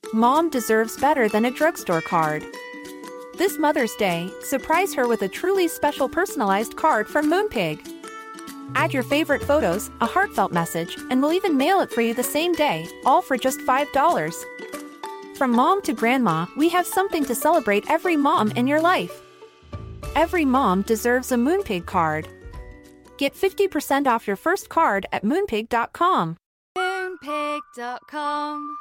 Mom deserves better than a drugstore card. This Mother's Day, surprise her with a truly special personalized card from Moonpig. Add your favorite photos, a heartfelt message, and we'll even mail it for you the same day, all for just $5. From mom to grandma, we have something to celebrate every mom in your life. Every mom deserves a Moonpig card. Get 50% off your first card at moonpig.com. Moonpig.com.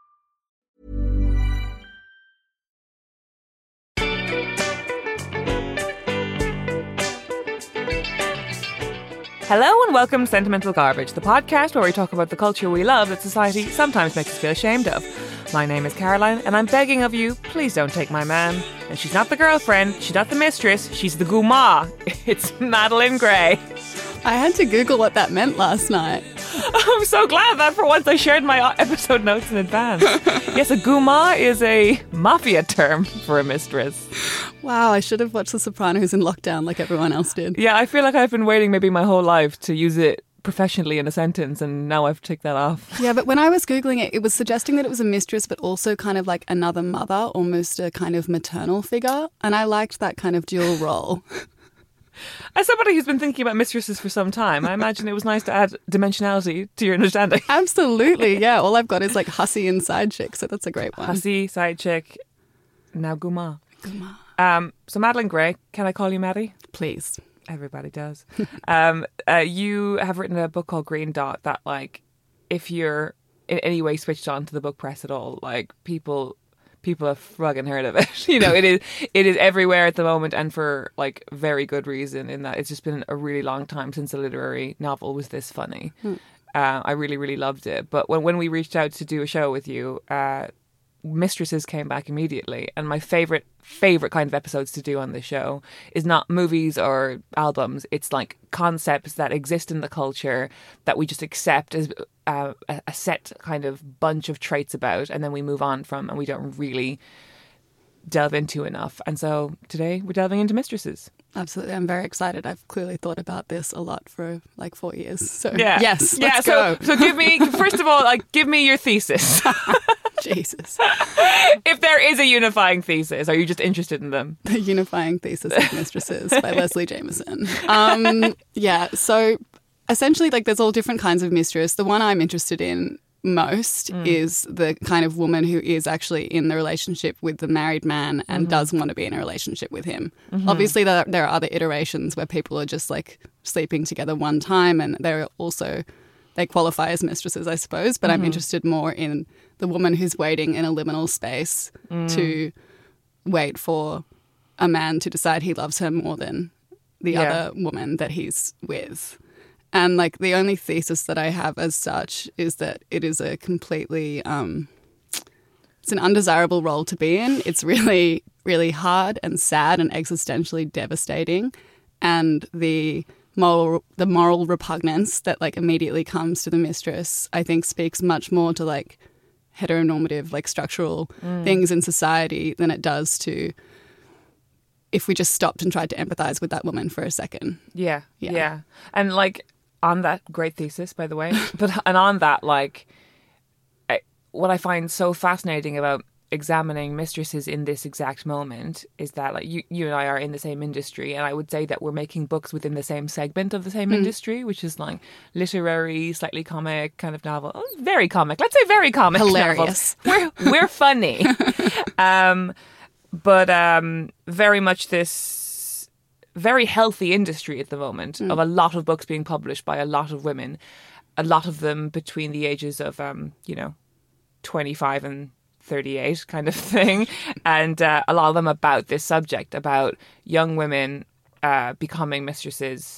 Hello and welcome to Sentimental Garbage, the podcast where we talk about the culture we love that society sometimes makes us feel ashamed of. My name is Caroline, and I'm begging of you, please don't take my man. And she's not the girlfriend, she's not the mistress, she's the guma. It's Madeline Gray. I had to Google what that meant last night. I'm so glad that for once I shared my episode notes in advance. Yes, a guma is a mafia term for a mistress. Wow, I should have watched The Sopranos in lockdown like everyone else did. Yeah, I feel like I've been waiting maybe my whole life to use it professionally in a sentence, and now I've ticked that off. Yeah, but when I was Googling it, it was suggesting that it was a mistress, but also kind of like another mother, almost a kind of maternal figure. And I liked that kind of dual role. As somebody who's been thinking about mistresses for some time, I imagine it was nice to add dimensionality to your understanding. Absolutely, yeah. All I've got is like hussy and side chick, so that's a great one. Hussy, side chick, now guma. Guma. So Madeline Gray, can I call you Maddie? Please. Everybody does. You have written a book called Green Dot that, like, if you're in any way switched on to the book press at all, like, people have fucking heard of it. You know, it is everywhere at the moment, and for like very good reason, in that it's just been a really long time since a literary novel was this funny. I really, really loved it. But when we reached out to do a show with you, Mistresses came back immediately, and my favorite kind of episodes to do on this show is not movies or albums. It's like concepts that exist in the culture that we just accept as a set kind of bunch of traits about, and then we move on from, and we don't really delve into enough. And so today we're delving into mistresses. Absolutely. I'm very excited. I've clearly thought about this a lot for like 4 years. So yeah. Yes, let's go. So give me, first of all, like, give me your thesis. Jesus. If there is a unifying thesis, are you just interested in them? The Unifying Thesis of Mistresses by Leslie Jameson. Yeah, so essentially, like, there's all different kinds of mistress. The one I'm interested in most is the kind of woman who is actually in the relationship with the married man and does want to be in a relationship with him. Obviously, there are other iterations where people are just like sleeping together one time, and they qualify as mistresses, I suppose. But I'm interested more in the woman who's waiting in a liminal space to wait for a man to decide he loves her more than the other woman that he's with. And, like, the only thesis that I have as such is that it is a completely, it's an undesirable role to be in. It's really, really hard and sad and existentially devastating. And the moral repugnance that, like, immediately comes to the mistress, I think speaks much more to, like, heteronormative, like, structural things in society than it does to if we just stopped and tried to empathize with that woman for a second. Yeah. And, like, on that, great thesis, by the way. And on that, like, what I find so fascinating about examining mistresses in this exact moment is that, like, you and I are in the same industry, and I would say that we're making books within the same segment of the same industry, which is like literary, slightly comic kind of novel. Very comic. Let's say very comic. Hilarious. Novels. We're funny. But very much this very healthy industry at the moment of a lot of books being published by a lot of women, a lot of them between the ages of 25 and 38 kind of thing, and a lot of them about this subject, about young women becoming mistresses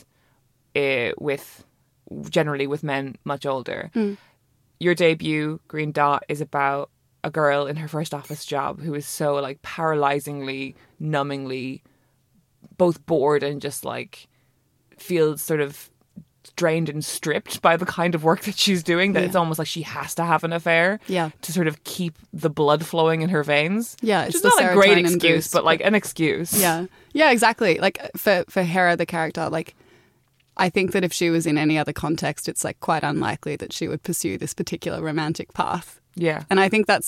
generally with men much older. Your debut, Green Dot, is about a girl in her first office job who is so, like, paralyzingly, numbingly both bored and just, like, feels sort of drained and stripped by the kind of work that she's doing, that it's almost like she has to have an affair to sort of keep the blood flowing in her veins. Yeah, it's just not a great excuse, boost, but, like, an excuse. Yeah, exactly. Like, for Hera, the character, like, I think that if she was in any other context, it's, like, quite unlikely that she would pursue this particular romantic path. Yeah. And I think that's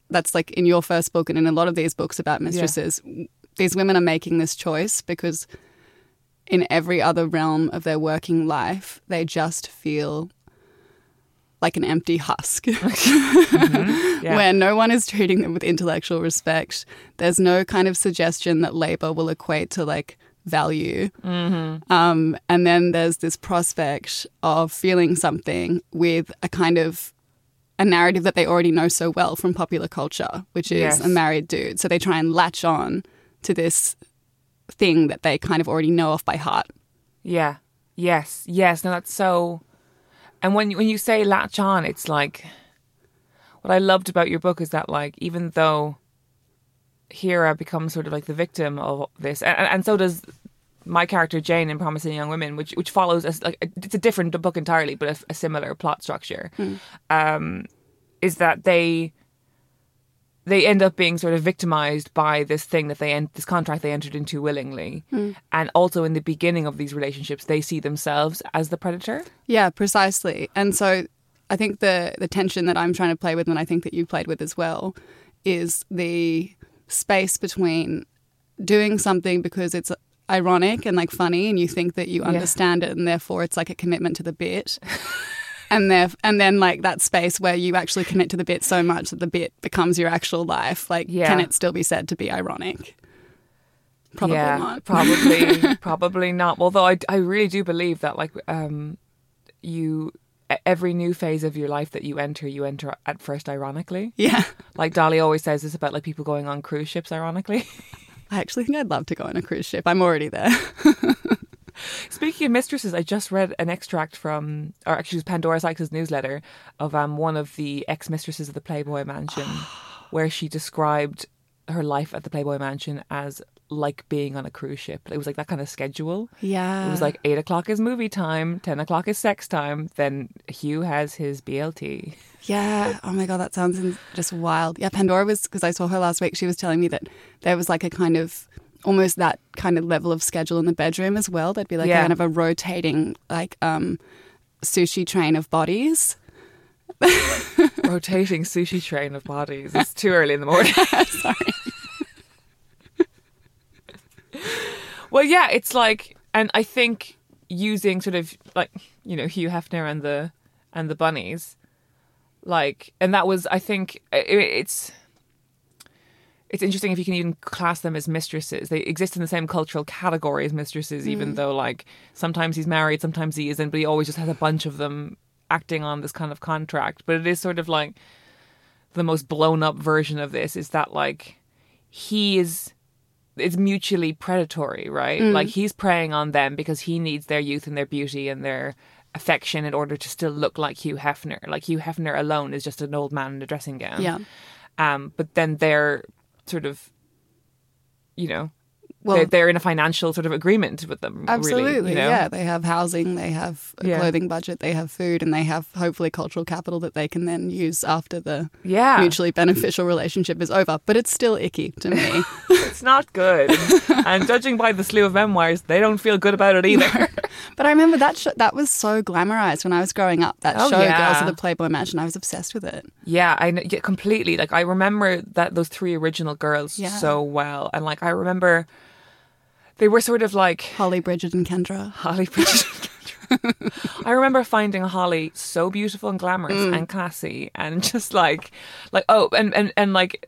that's like in your first book and in a lot of these books about mistresses, these women are making this choice because in every other realm of their working life, they just feel like an empty husk where no one is treating them with intellectual respect. There's no kind of suggestion that labor will equate to like value. And then there's this prospect of feeling something with a kind of a narrative that they already know so well from popular culture, which is a married dude. So they try and latch on to this thing that they kind of already know off by heart. Yeah. Yes. Yes. No, that's so... And when you say latch on, it's like... What I loved about your book is that, like, even though Hera becomes sort of like the victim of this, and so does my character Jane in Promising Young Women, which follows it's a different book entirely, but a similar plot structure, is that they end up being sort of victimized by this thing that this contract they entered into willingly, and also in the beginning of these relationships, they see themselves as the predator. Yeah, precisely. And so I think the tension that I'm trying to play with, and I think that you played with as well, is the space between doing something because it's ironic and like funny and you think that you understand it and therefore it's like a commitment to the bit. And then like that space where you actually commit to the bit so much that the bit becomes your actual life. Like, can it still be said to be ironic? Probably not. Probably not. Although I really do believe that like every new phase of your life that you enter at first ironically. Yeah. Like Dolly always says this about like people going on cruise ships ironically. I actually think I'd love to go on a cruise ship. I'm already there. Speaking of mistresses, I just read an extract from, or actually it was Pandora Sykes' newsletter of one of the ex-mistresses of the Playboy Mansion, where she described her life at the Playboy Mansion as like being on a cruise ship. It was like that kind of schedule. Yeah. It was like 8 o'clock is movie time, 10 o'clock is sex time, then Hugh has his BLT. Yeah. Oh my God, that sounds just wild. Yeah, Pandora was, because I saw her last week, she was telling me that there was like a kind of, almost that kind of level of schedule in the bedroom as well. There'd be like kind of a rotating like sushi train of bodies. Rotating sushi train of bodies. It's too early in the morning. Sorry. Well, yeah, it's like, and I think using sort of like, you know, Hugh Hefner and the bunnies, like, and that was, I think it's interesting if you can even class them as mistresses. They exist in the same cultural category as mistresses, even though like sometimes he's married, sometimes he isn't, but he always just has a bunch of them acting on this kind of contract. But it is sort of like the most blown up version of this is that like it's mutually predatory, right? Like he's preying on them because he needs their youth and their beauty and their affection in order to still look like Hugh Hefner. Like Hugh Hefner alone is just an old man in a dressing gown. Yeah. But then they're sort of, you know, they're in a financial sort of agreement with them. Absolutely, really, you know? Yeah. They have housing, they have a clothing budget, they have food, and they have hopefully cultural capital that they can then use after the mutually beneficial relationship is over. But it's still icky to me. It's not good. And judging by the slew of memoirs, they don't feel good about it either. But I remember that was so glamorized when I was growing up. That show, Girls of the Playboy Mansion, I was obsessed with it. Yeah, I know, completely. Like I remember those three original girls so well, and like I remember they were sort of like Holly, Bridget, and Kendra. I remember finding Holly so beautiful and glamorous and classy, and just like oh, and like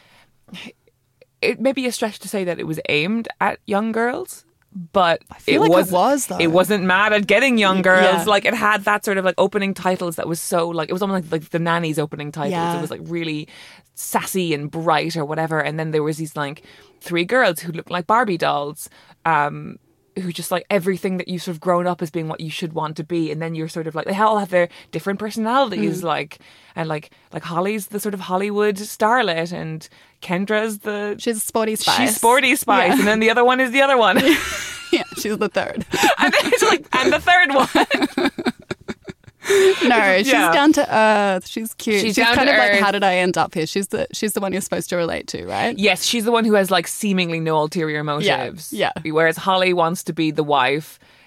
it may be a stretch to say that it was aimed at young girls. But I feel like it was, though. It wasn't mad at getting young girls. Yeah. Like it had that sort of like opening titles that was so like, it was almost like the Nanny's opening titles. Yeah. It was like really sassy and bright or whatever. And then there was these like three girls who looked like Barbie dolls, who just like everything that you've sort of grown up as being what you should want to be. And then you're sort of like, they all have their different personalities. Like, and like Holly's the sort of Hollywood starlet, and Kendra's she's Sporty Spice. She's Sporty Spice. Yeah. And then the other one is the other one. Yeah, she's the third. And then it's like, and the third one. No, she's down to earth. She's cute. She's kind of like, how did I end up here? She's the one you're supposed to relate to, right? Yes, she's the one who has like seemingly no ulterior motives. Yeah. Whereas Holly wants to be the wife.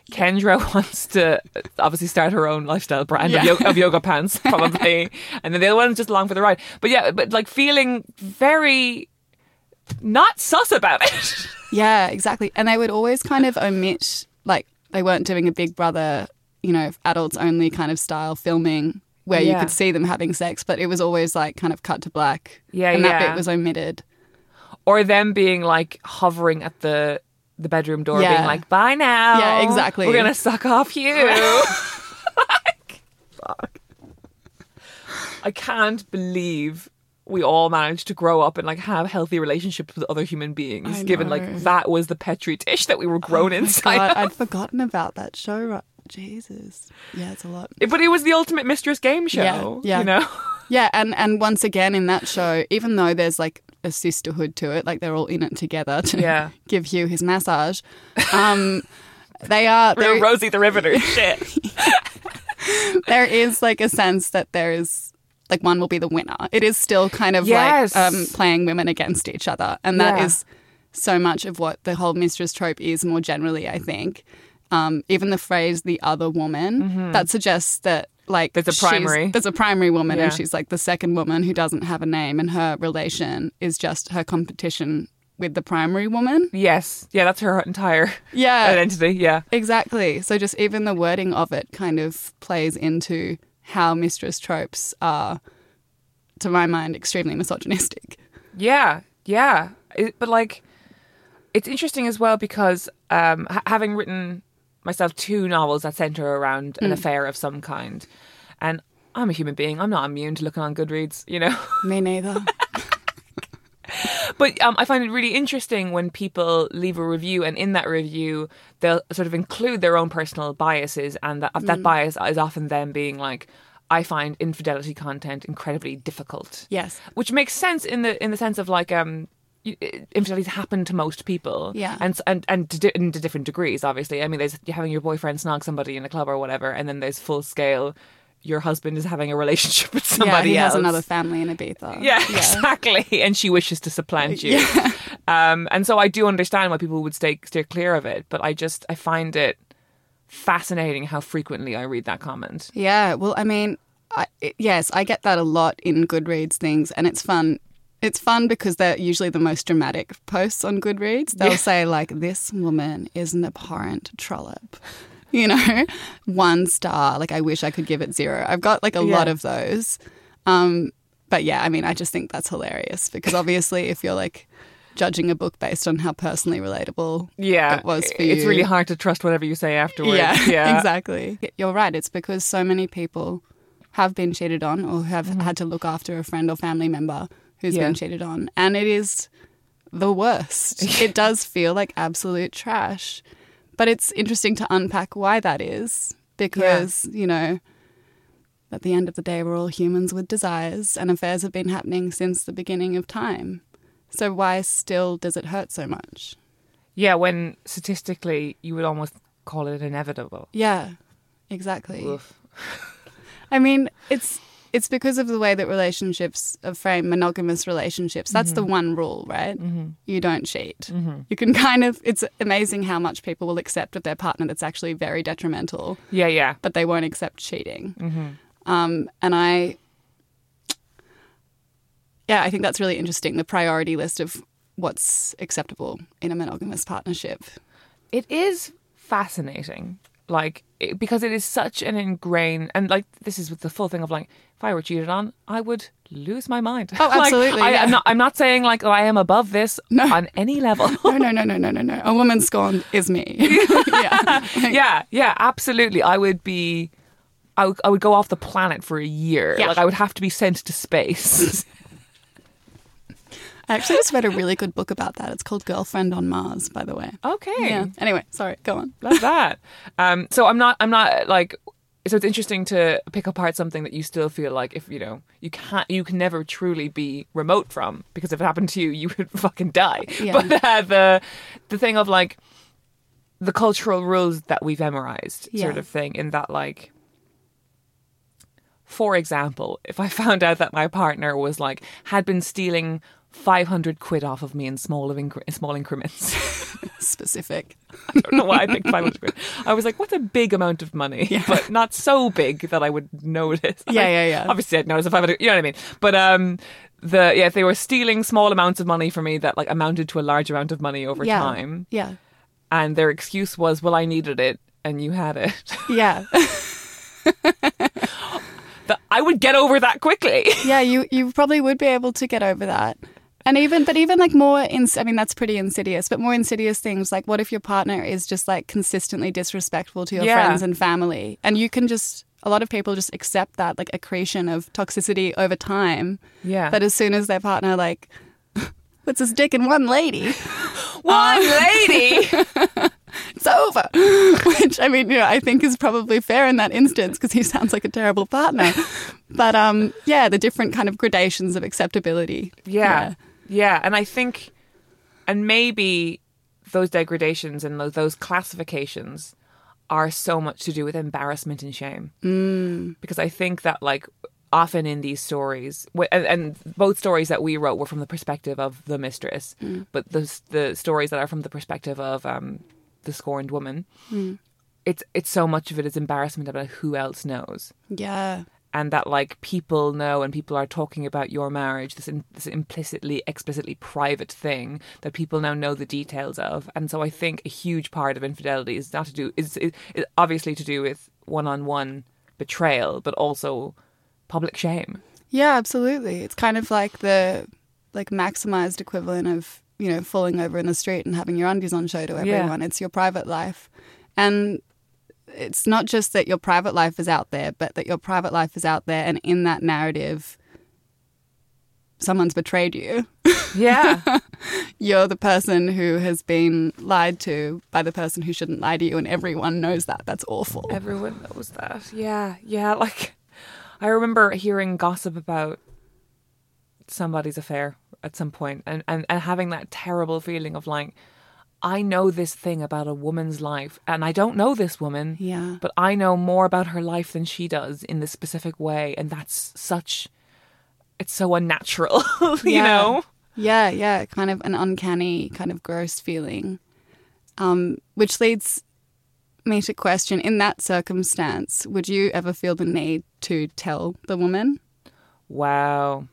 Kendra wants to obviously start her own lifestyle brand of yoga pants, probably. And then the other one's just along for the ride. But yeah, but like feeling very not sus about it. Yeah, exactly. And they would always kind of omit, like, they weren't doing a Big Brother, you know, adults only kind of style filming where you could see them having sex, but it was always like kind of cut to black. Yeah, and that bit was omitted. Or them being like hovering at the bedroom door, being like, bye now. Yeah, exactly. We're going to suck off you. Like, fuck. I can't believe we all managed to grow up and like have healthy relationships with other human beings, given like that was the petri dish that we were grown inside. God, I'd forgotten about that show. Jesus. Yeah, it's a lot. But it was the ultimate mistress game show, you know? Yeah, and once again in that show, even though there's like a sisterhood to it, like they're all in it together to give Hugh his massage, they're Rosie the Riveter shit. There is like a sense that there is like one will be the winner. It is still kind of like playing women against each other, and that is so much of what the whole mistress trope is more generally, I think. Even the phrase "the other woman" that suggests that like there's a primary woman and she's like the second woman who doesn't have a name, and her relation is just her competition with the primary woman. Yes. Yeah, that's her entire identity. Yeah. Exactly. So just even the wording of it kind of plays into how mistress tropes are, to my mind, extremely misogynistic. Yeah. Yeah. But like, it's interesting as well because having written myself 2 novels that centre around an affair of some kind, and I'm a human being, I'm not immune to looking on Goodreads, you know? Me neither. But I find it really interesting when people leave a review, and in that review they'll sort of include their own personal biases, and that bias is often them being like, I find infidelity content incredibly difficult. Yes. Which makes sense in the sense of like infidelities happen to most people, and to different degrees. Obviously, I mean, there's having your boyfriend snog somebody in a club or whatever, and then there's full scale. Your husband is having a relationship with somebody he else. has another family in Ibiza. Yeah, exactly. And she wishes to supplant you. Yeah. And so I do understand why people would steer clear of it, but I find it fascinating how frequently I read that comment. Yeah, well, I mean, yes, I get that a lot in Goodreads things, and it's fun. It's fun because they're usually the most dramatic posts on Goodreads. They'll say, like, this woman is an abhorrent trollop. You know, 1 star. Like, I wish I could give it 0. I've got, like, a lot of those. But, yeah, I mean, I just think that's hilarious because obviously if you're, like, judging a book based on how personally relatable it was for you. It's really hard to trust whatever you say afterwards. Yeah, exactly. You're right. It's because so many people have been cheated on or have had to look after a friend or family member who's been cheated on. And it is the worst. It does feel like absolute trash. But it's interesting to unpack why that is because, you know, at the end of the day, we're all humans with desires and affairs have been happening since the beginning of time. So why still does it hurt so much? Yeah, when statistically you would almost call it inevitable. Yeah, exactly. Oof. I mean, it's because of the way that relationships are framed, monogamous relationships. That's the one rule, right? Mm-hmm. You don't cheat. Mm-hmm. You can it's amazing how much people will accept of their partner that's actually very detrimental. Yeah. But they won't accept cheating. Mm-hmm. And I think that's really interesting, the priority list of what's acceptable in a monogamous partnership. It is fascinating. Like, because it is such an ingrained, and like this is with the full thing of like, if I were cheated on, I would lose my mind. Oh, absolutely. I'm not saying like I am above this on any level. No. A woman scorned is me. Yeah, absolutely. I would go off the planet for a year. Yeah. Like I would have to be sent to space. I actually just read a really good book about that. It's called Girlfriend on Mars, by the way. Okay. Yeah. Anyway, sorry, go on. Love that. So I'm not like, so it's interesting to pick apart something that you still feel like if, you know, you can never truly be remote from, because if it happened to you, you would fucking die. Yeah. But the thing of like the cultural rules that we've memorized sort of thing, in that like, for example, if I found out that my partner was like, had been stealing 500 quid off of me in small increments. Specific. I don't know why I picked 500 quid. I was like, what's a big amount of money? Yeah. But not so big that I would notice. Yeah. Obviously, I'd notice if 500, you know what I mean? But if they were stealing small amounts of money from me that like amounted to a large amount of money over time, Yeah. and their excuse was, well, I needed it and you had it. Yeah. I would get over that quickly. Yeah, you probably would be able to get over that. And even like more, I mean, that's pretty insidious, but more insidious things like what if your partner is just like consistently disrespectful to your friends and family? And you can a lot of people just accept that, like accretion of toxicity over time. Yeah. That as soon as their partner like puts his dick in one lady. One lady! It's over. Which, I mean, I think is probably fair in that instance because he sounds like a terrible partner. But the different kind of gradations of acceptability. Yeah. And I think, and maybe those degradations and those classifications are so much to do with embarrassment and shame. Because I think that like often in these stories, and both stories that we wrote were from the perspective of the mistress, but the stories that are from the perspective of the scorned woman, it's so much of it is embarrassment about who else knows. Yeah. And that like people know and people are talking about your marriage, this implicitly, explicitly private thing that people now know the details of. And so I think a huge part of infidelity is obviously to do with one-on-one betrayal, but also public shame. Yeah, absolutely. It's kind of like the maximized equivalent of, falling over in the street and having your undies on show to everyone. Yeah. It's your private life. And it's not just that your private life is out there, but that your private life is out there and in that narrative, someone's betrayed you. Yeah. You're the person who has been lied to by the person who shouldn't lie to you, and everyone knows that. That's awful. Everyone knows that. Yeah. Like, I remember hearing gossip about somebody's affair at some point and having that terrible feeling of like, I know this thing about a woman's life and I don't know this woman, but I know more about her life than she does in this specific way. And that's it's so unnatural, you know? Yeah. Kind of an uncanny, kind of gross feeling, which leads me to question, in that circumstance, would you ever feel the need to tell the woman? Wow.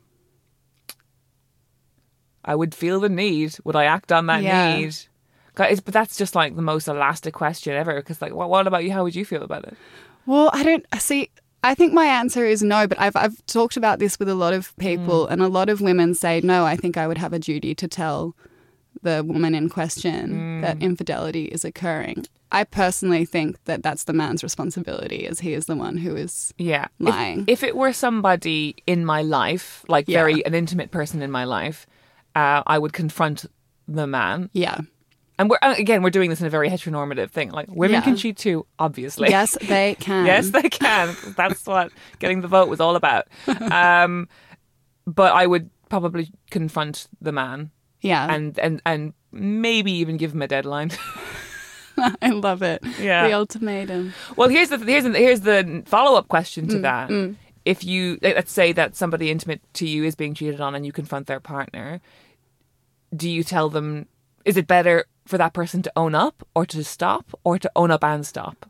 I would feel the need. Would I act on that need? But that's just like the most elastic question ever. Because like, what about you? How would you feel about it? Well, I think my answer is no. But I've talked about this with a lot of people, and a lot of women say no. I think I would have a duty to tell the woman in question that infidelity is occurring. I personally think that that's the man's responsibility, as he is the one who is lying. If it were somebody in my life, like an intimate person in my life, I would confront the man. Yeah. And we're doing this in a very heteronormative thing. Like, women can cheat too, obviously. Yes, they can. Yes, they can. That's what getting the vote was all about. But I would probably confront the man. Yeah. And maybe even give him a deadline. I love it. Yeah. The ultimatum. Well, here's the follow-up question to that. If you, let's say that somebody intimate to you is being cheated on and you confront their partner, do you tell them, is it better for that person to own up or to stop or to own up and stop?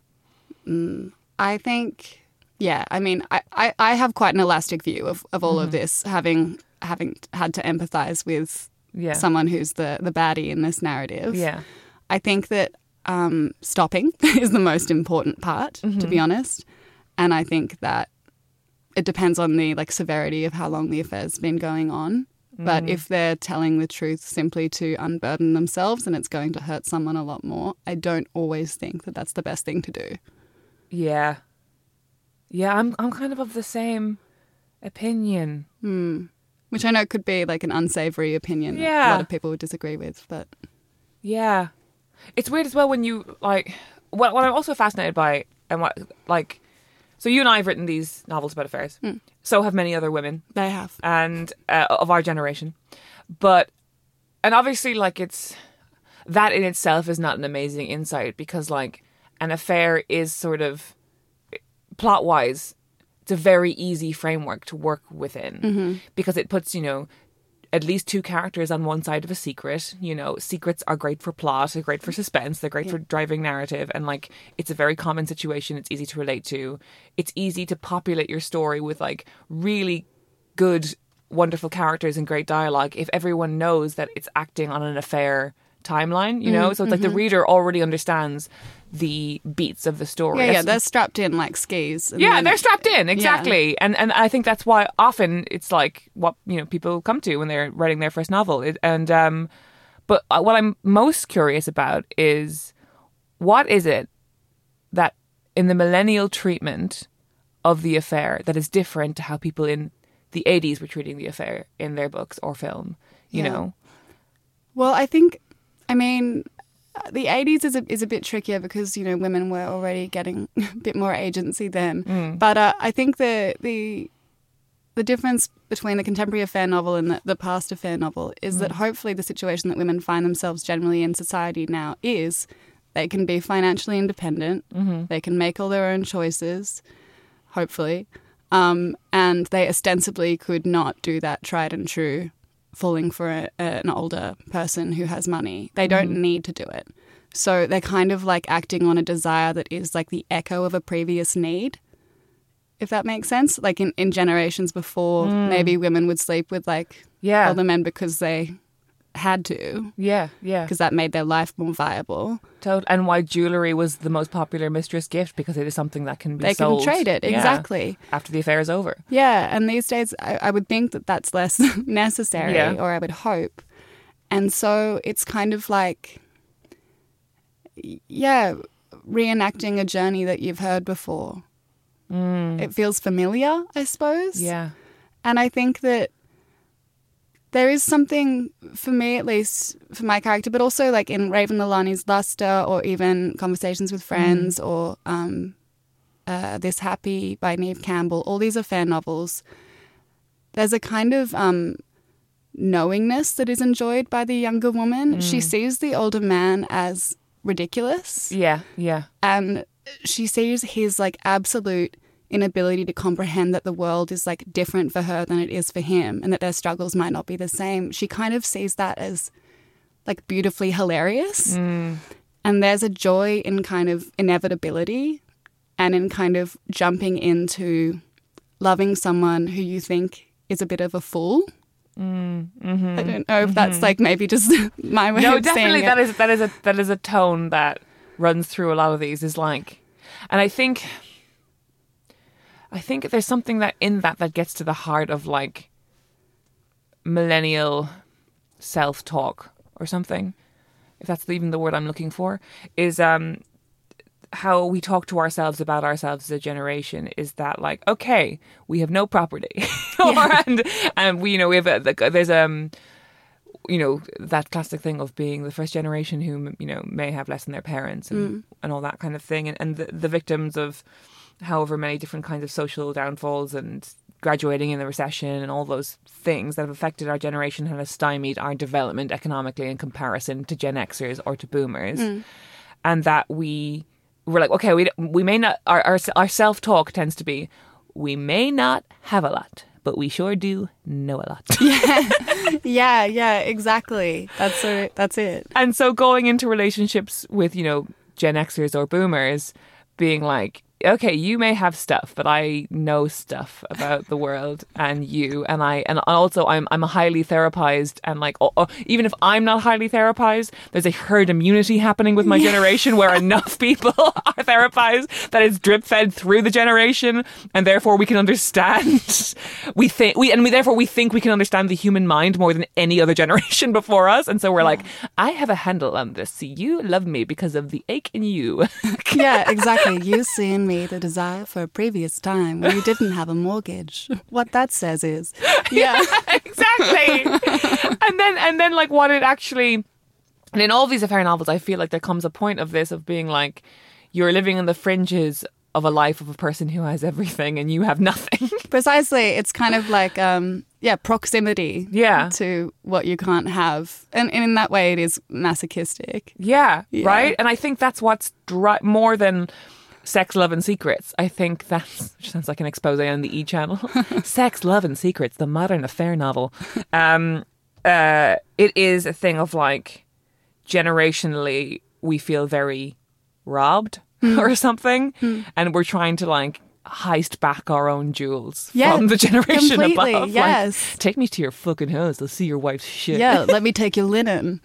I think, I mean, I have quite an elastic view of all of this, having had to empathize with someone who's the baddie in this narrative. Yeah. I think that stopping is the most important part, to be honest. And I think that it depends on the severity of how long the affair's been going on. But if they're telling the truth simply to unburden themselves and it's going to hurt someone a lot more, I don't always think that that's the best thing to do. Yeah. Yeah, I'm kind of the same opinion. Which I know could be like an unsavory opinion that a lot of people would disagree with, but... Yeah. It's weird as well when you, what I'm also fascinated by, and so you and I have written these novels about affairs. So have many other women. They have. And of our generation. And obviously, it's, that in itself is not an amazing insight because, an affair is sort of, plot-wise, it's a very easy framework to work within because it puts, at least two characters on one side of a secret. You know, secrets are great for plot, they're great for suspense, they're great for driving narrative, and like it's a very common situation. It's easy to relate to. It's easy to populate your story with like really good, wonderful characters and great dialogue if everyone knows that it's acting on an affair timeline, you know? So it's like the reader already understands the beats of the story. Yeah, they're strapped in like skis. They're strapped in, exactly. Yeah. And I think that's why often it's like what, you know, people come to when they're writing their first novel. But what I'm most curious about is what is it that in the millennial treatment of the affair that is different to how people in the 80s were treating the affair in their books or film, you know? Well, I mean, the 80s is a bit trickier because, you know, women were already getting a bit more agency then. But I think the difference between the contemporary affair novel and the past affair novel is that hopefully the situation that women find themselves generally in society now is they can be financially independent, they can make all their own choices, hopefully, and they ostensibly could not do that tried and true falling for an older person who has money. They don't need to do it. So they're kind of like acting on a desire that is like the echo of a previous need, if that makes sense. Like in generations before, maybe women would sleep with like older men because they had to. Yeah. Because that made their life more viable. And why jewellery was the most popular mistress gift, because it is something that can be sold. They can trade it, exactly. After the affair is over. Yeah, and these days I would think that that's less necessary, or I would hope. And so it's kind of like, reenacting a journey that you've heard before. It feels familiar, I suppose. Yeah. And I think that there is something, for me at least, for my character, but also like in Raven Lilani's Luster, or even Conversations with Friends, or This Happy by Neve Campbell, all these affair novels, there's a kind of knowingness that is enjoyed by the younger woman. She sees the older man as ridiculous. Yeah. And she sees his like absolute inability to comprehend that the world is like different for her than it is for him, and that their struggles might not be the same. She kind of sees that as like beautifully hilarious. And there's a joy in kind of inevitability and in kind of jumping into loving someone who you think is a bit of a fool. I don't know if that's like maybe just my way of saying it. No, definitely that is a tone that runs through a lot of these, is like, and I think there's something that in that gets to the heart of like millennial self-talk or something, if that's even the word I'm looking for, is how we talk to ourselves about ourselves as a generation. Is that like, okay, we have no property, and we, you know, we have there's you know, that classic thing of being the first generation who, you know, may have less than their parents and all that kind of thing, and the victims of however many different kinds of social downfalls and graduating in the recession and all those things that have affected our generation and have stymied our development economically in comparison to Gen Xers or to boomers. And that we're like, okay, we may not, our self-talk tends to be, we may not have a lot, but we sure do know a lot. Yeah, exactly. That's it. And so going into relationships with, you know, Gen Xers or boomers, being like, okay, you may have stuff, but I know stuff about the world and you, and also I'm a highly therapized, and like even if I'm not highly therapized, there's a herd immunity happening with my generation where enough people are therapized that it's drip fed through the generation, and therefore we can understand. We think we can understand the human mind more than any other generation before us, and so we're like, I have a handle on this. So you love me because of the ache in you. Yeah, exactly. You see in me the desire for a previous time when you didn't have a mortgage. What that says is, yeah, exactly. and then like what it actually, and in all these affair novels, I feel like there comes a point of this, of being like, you're living in the fringes of a life of a person who has everything and you have nothing. Precisely. It's kind of like, proximity to what you can't have. And in that way, it is masochistic. Yeah, right? And I think that's what's more than Sex, Love and Secrets. I think that's, which sounds like an expose on the E! Channel. Sex, Love and Secrets, the modern affair novel. it is a thing of like generationally we feel very robbed or something, and we're trying to like heist back our own jewels from the generation above. Yes. Like, take me to your fucking house. I'll see your wife's shit. Yeah, let me take your linen.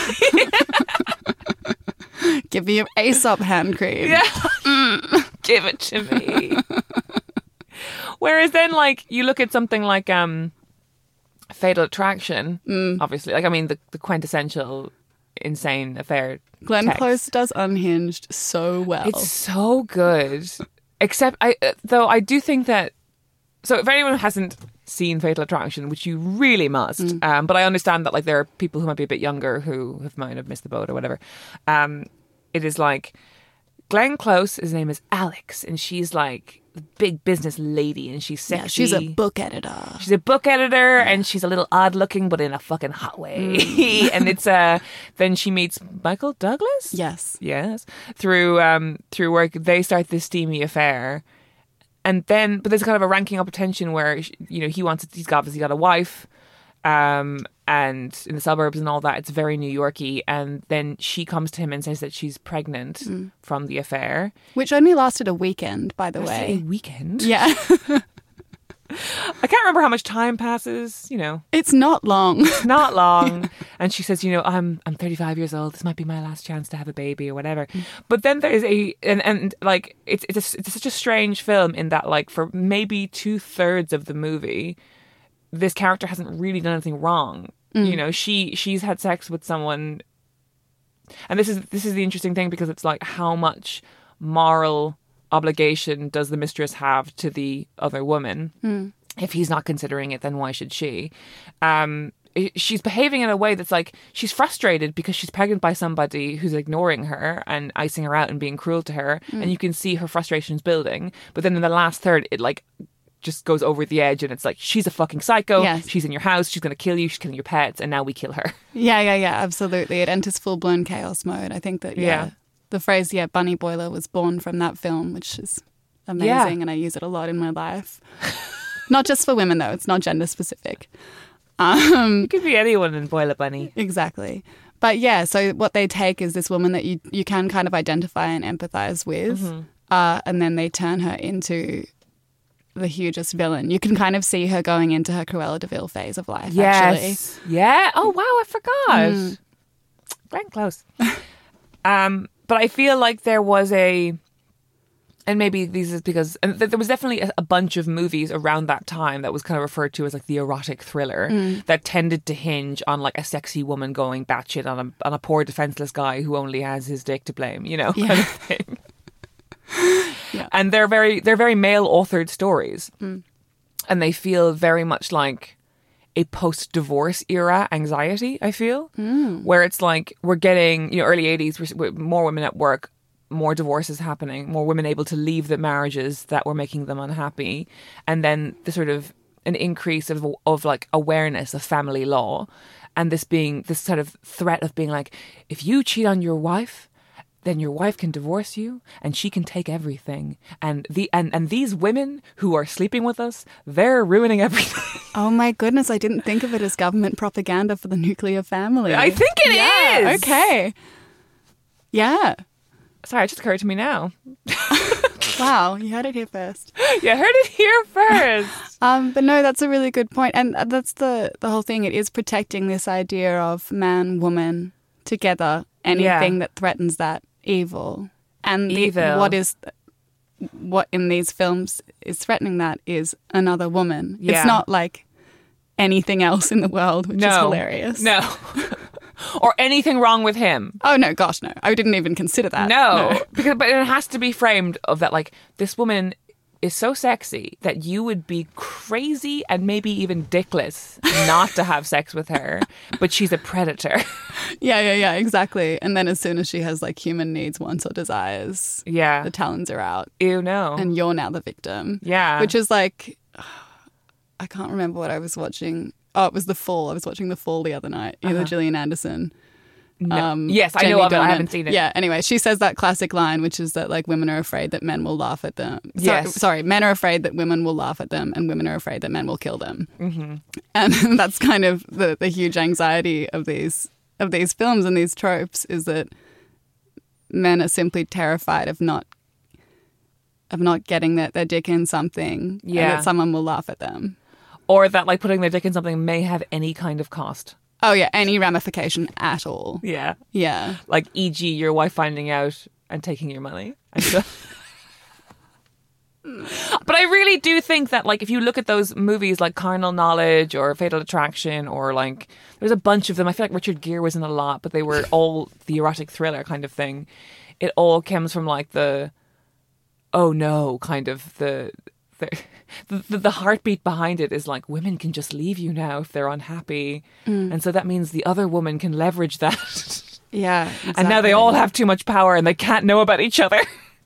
Give me your Aesop hand cream. Yeah. Give it to me. Whereas then, like, you look at something like Fatal Attraction, obviously. Like, I mean, the quintessential insane affair. Glenn text. Close does Unhinged so well. It's so good. Except, I do think that... So if anyone hasn't seen Fatal Attraction, which you really must, but I understand that like there are people who might be a bit younger who might have missed the boat or whatever. It is like Glenn Close, his name is Alex, and she's like a big business lady, and she's sexy. Yeah, she's a book editor. She's a book editor, and she's a little odd looking, but in a fucking hot way. And it's then she meets Michael Douglas. Yes. Through work, they start this steamy affair. And then, but there's kind of a ranking up of tension where, you know, he's obviously got a wife, and in the suburbs and all that, it's very New Yorky. And then she comes to him and says that she's pregnant from the affair. Which only lasted a weekend, by the A way. weekend? Yeah. I can't remember how much time passes, you know. It's not long. Not long. And she says, you know, I'm 35 years old. This might be my last chance to have a baby or whatever. But then there is and like it's such a strange film in that like for maybe 2/3 of the movie, this character hasn't really done anything wrong. You know, she's had sex with someone, and this is the interesting thing because it's like how much moral obligation does the mistress have to the other woman? If he's not considering it, then why should she? She's behaving in a way that's like she's frustrated because she's pregnant by somebody who's ignoring her and icing her out and being cruel to her, and you can see her frustrations building. But then in the last third, it like just goes over the edge, and it's like she's a fucking psycho. Yes. She's in your house. She's going to kill you. She's killing your pets, and now we kill her. Yeah, absolutely. It enters full-blown chaos mode. I think that, the phrase, Bunny Boiler was born from that film, which is amazing, and I use it a lot in my life. Not just for women, though. It's not gender specific. It could be anyone in Boiler Bunny. Exactly. But yeah, so what they take is this woman that you can kind of identify and empathize with, and then they turn her into the hugest villain. You can kind of see her going into her Cruella de Vil phase of life, actually. Yeah. Oh, wow, I forgot. Very close. But I feel like there was and maybe this is because there was definitely a bunch of movies around that time that was kind of referred to as like the erotic thriller that tended to hinge on like a sexy woman going batshit on a poor defenseless guy who only has his dick to blame, you know, kind of thing. Yeah. And they're very male authored stories, and they feel very much like a post-divorce era anxiety, I feel, where it's like we're getting, you know, early 80s, more women at work, more divorces happening, more women able to leave the marriages that were making them unhappy, and then the sort of an increase of like awareness of family law, and this sort of threat of being like, if you cheat on your wife, then your wife can divorce you and she can take everything. And these women who are sleeping with us, they're ruining everything. Oh my goodness, I didn't think of it as government propaganda for the nuclear family. I think it is. Okay. Yeah. Sorry, it just occurred to me now. Wow, you heard it here first. You heard it here first. But no, that's a really good point. And that's the whole thing. It is protecting this idea of man, woman together. Anything that threatens that evil. And what in these films is threatening that is another woman. Yeah. It's not like anything else in the world, which is hilarious. No. Or anything wrong with him. Oh, no, gosh, no. I didn't even consider that. No. But it has to be framed of that, like, this woman is so sexy that you would be crazy and maybe even dickless not to have sex with her, but she's a predator. Yeah, exactly. And then as soon as she has like human needs, wants or desires, the talons are out. Ew, no. And you're now the victim. Yeah. Which is like, I can't remember what I was watching. Oh, it was The Fall. I was watching The Fall the other night. The Gillian Anderson Yes, I know Jamie of it. I Dornan. haven't seen it. Yeah, anyway, she says that classic line, which is that like women are afraid that men will laugh at them. Yes. Sorry, men are afraid that women will laugh at them and women are afraid that men will kill them. Mm-hmm. And that's kind of the huge anxiety of these films and these tropes, is that men are simply terrified of not getting their dick in something, and that someone will laugh at them. Or that like putting their dick in something may have any kind of cost. Oh yeah, any ramification at all. Yeah. Yeah. Like, e.g., your wife finding out and taking your money. But I really do think that, like, if you look at those movies like Carnal Knowledge or Fatal Attraction, or like, there's a bunch of them. I feel like Richard Gere was in a lot, but they were all the erotic thriller kind of thing. It all comes from like the, oh no, kind of the heartbeat behind it is like, women can just leave you now if they're unhappy. And so that means the other woman can leverage that. Yeah. Exactly. And now they all have too much power and they can't know about each other.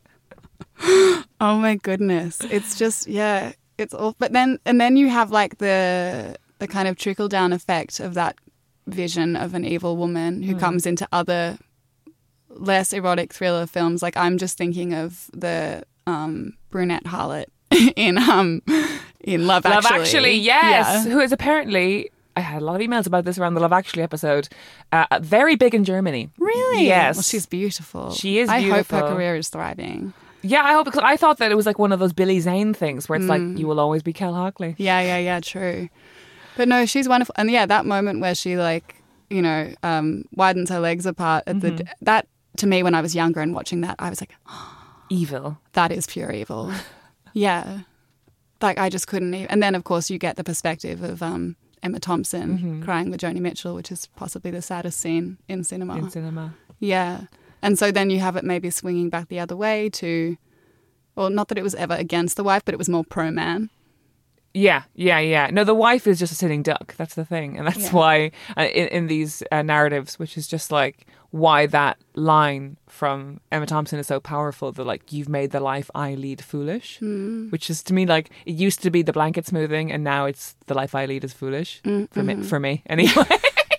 Oh my goodness. It's just, yeah, it's all, but then you have like the kind of trickle down effect of that vision of an evil woman who comes into other less erotic thriller films. Like, I'm just thinking of the brunette harlot in Love Actually. Love Actually, yes. Yeah. Who is apparently, I had a lot of emails about this around the Love Actually episode, very big in Germany. Really? Yes. Well, she's beautiful. She is I hope beautiful. her career is thriving. Yeah, I hope, because I thought that it was like one of those Billy Zane things where it's like, you will always be Kel Hockley. Yeah, true. But no, she's wonderful. And yeah, that moment where she like, you know, widens her legs apart at that, to me, when I was younger and watching that, I was like, Evil. that is pure evil. Yeah. Like, I just couldn't even. And then, of course, you get the perspective of Emma Thompson crying with Joni Mitchell, which is possibly the saddest scene in cinema. Yeah. And so then you have it maybe swinging back the other way to, well, not that it was ever against the wife, but it was more pro-man. Yeah. No, the wife is just a sitting duck. That's the thing. And that's why in these narratives, which is just like why that line from Emma Thompson is so powerful, that like, you've made the life I lead foolish, which is to me like, it used to be the blanket smoothing and now it's the life I lead is foolish for me anyway.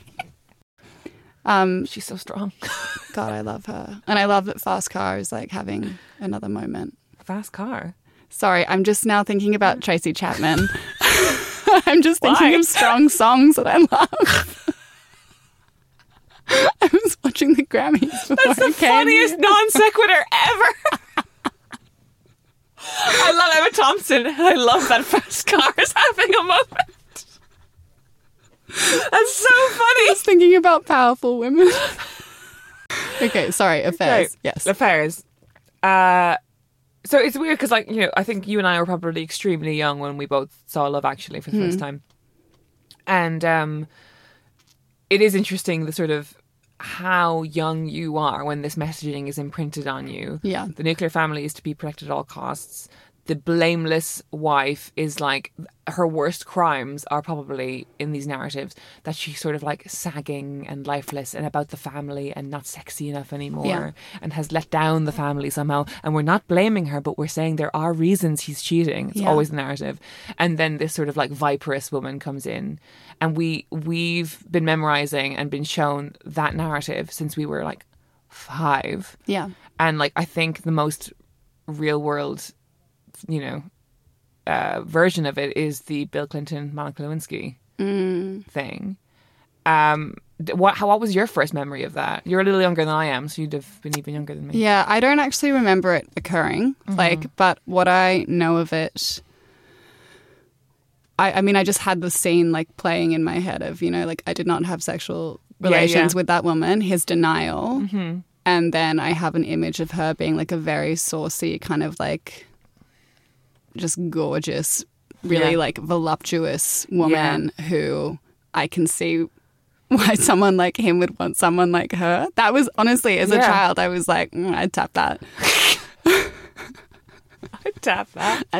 She's so strong. God, I love her. And I love that Fast Car is like having another moment. Fast Car? Sorry, I'm just now thinking about Tracy Chapman. I'm just thinking of strong songs that I love. I was watching the Grammys before That's the funniest non sequitur ever. I love Emma Thompson. I love that Fast Car is having a moment. That's so funny. I was thinking about powerful women. Okay, sorry, Affairs. Okay. Yes. Affairs. So it's weird because, like, you know, I think you and I were probably extremely young when we both saw Love Actually for the first time. And it is interesting the sort of how young you are when this messaging is imprinted on you. Yeah. The nuclear family is to be protected at all costs. The blameless wife is like, her worst crimes are probably in these narratives that she's sort of like sagging and lifeless and about the family and not sexy enough anymore and has let down the family somehow. And we're not blaming her, but we're saying there are reasons he's cheating. It's always the narrative. And then this sort of like viperous woman comes in, and we've been memorizing and been shown that narrative since we were like 5. Yeah. And like, I think the most real world, you know, version of it is the Bill Clinton, Monica Lewinsky thing. What was your first memory of that? You're a little younger than I am, so you'd have been even younger than me. Yeah, I don't actually remember it occurring. But what I know of it, I mean, I just had the scene like playing in my head of, you know, like, I did not have sexual relations with that woman, his denial. And then I have an image of her being like a very saucy kind of like just gorgeous, really like voluptuous woman who I can see why someone like him would want someone like her. That was honestly, as a child, I was like, I'd tap that. I'd tap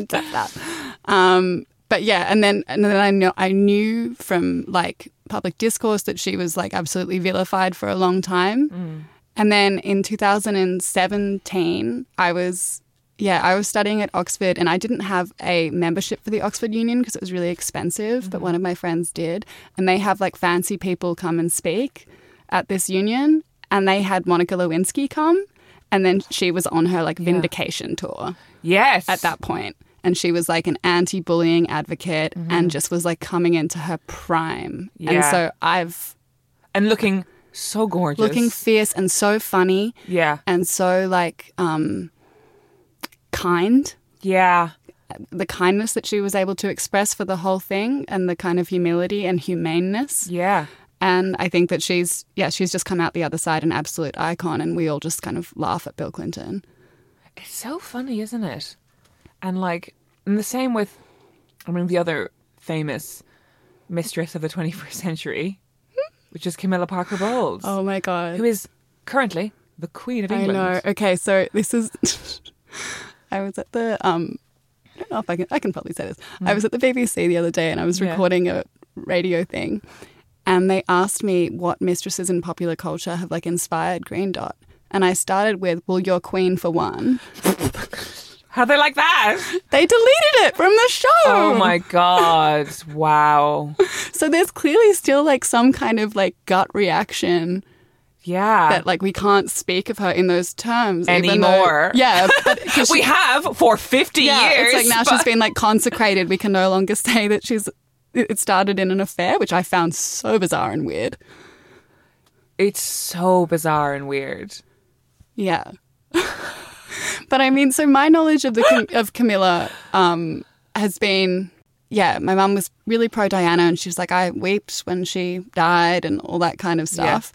that. But yeah, and then I knew from like public discourse that she was like absolutely vilified for a long time. And then in 2017, I was studying at Oxford, and I didn't have a membership for the Oxford Union because it was really expensive, but one of my friends did. And they have like fancy people come and speak at this union. and they had Monica Lewinsky come, and then she was on her like vindication tour Yes. at that point. And she was like an anti-bullying advocate and just was like coming into her prime. And Yeah. so And looking so gorgeous. looking fierce and so funny Yeah. and so like kind. Yeah. The kindness that she was able to express for the whole thing and the kind of humility and humaneness. Yeah. And I think that she's just come out the other side an absolute icon, and we all just kind of laugh at Bill Clinton. It's so funny, isn't it? And like, and the same with, I mean, the other famous mistress of the 21st century, which is Camilla Parker Bowles, Oh my God. who is currently the Queen of I England. know. Okay, so this is I was at the I don't know if I can probably say this. I was at the BBC the other day and I was Yeah. recording a radio thing, and they asked me what mistresses in popular culture have like inspired Green Dot. And I started with, well, you're Queen for one. How they like that? They deleted it from the show. Oh my God. Wow. So there's clearly still like some kind of like gut reaction Yeah. that like we can't speak of her in those terms even though- Anymore. yeah, but 'cause we she- have for 50 yeah, years. it's like now but- she's been like consecrated. We can no longer say that it started in an affair, which I found so bizarre and weird. It's so bizarre and weird. Yeah. But I mean, so my knowledge of of Camilla has been, yeah, my mum was really pro Diana, and she was like, I wept when she died and all that kind of stuff.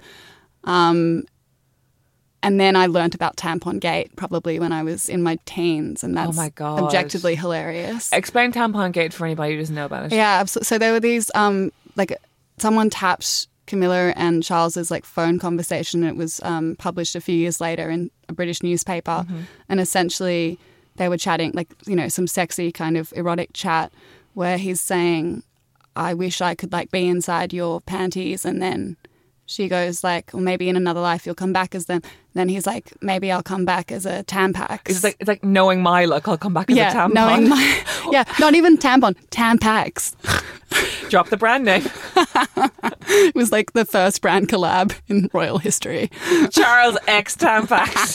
And then I learnt about Tampon Gate probably when I was in my teens, and that's my God. objectively hilarious. Explain Tampon Gate for anybody who doesn't know about it. Yeah, absolutely. So there were these, like, someone tapped Camilla and Charles's like phone conversation. It was published a few years later in a British newspaper, and essentially they were chatting, like, you know, some sexy kind of erotic chat where he's saying, "I wish I could like be inside your panties," and then she goes like, "Well, maybe in another life you'll come back as them." Then he's like, "Maybe I'll come back as a Tampax." It's like knowing my luck, I'll come back as a tampon. knowing not even tampon, Tampax. Drop the brand name. It was like the first brand collab in royal history. Charles X Tampax.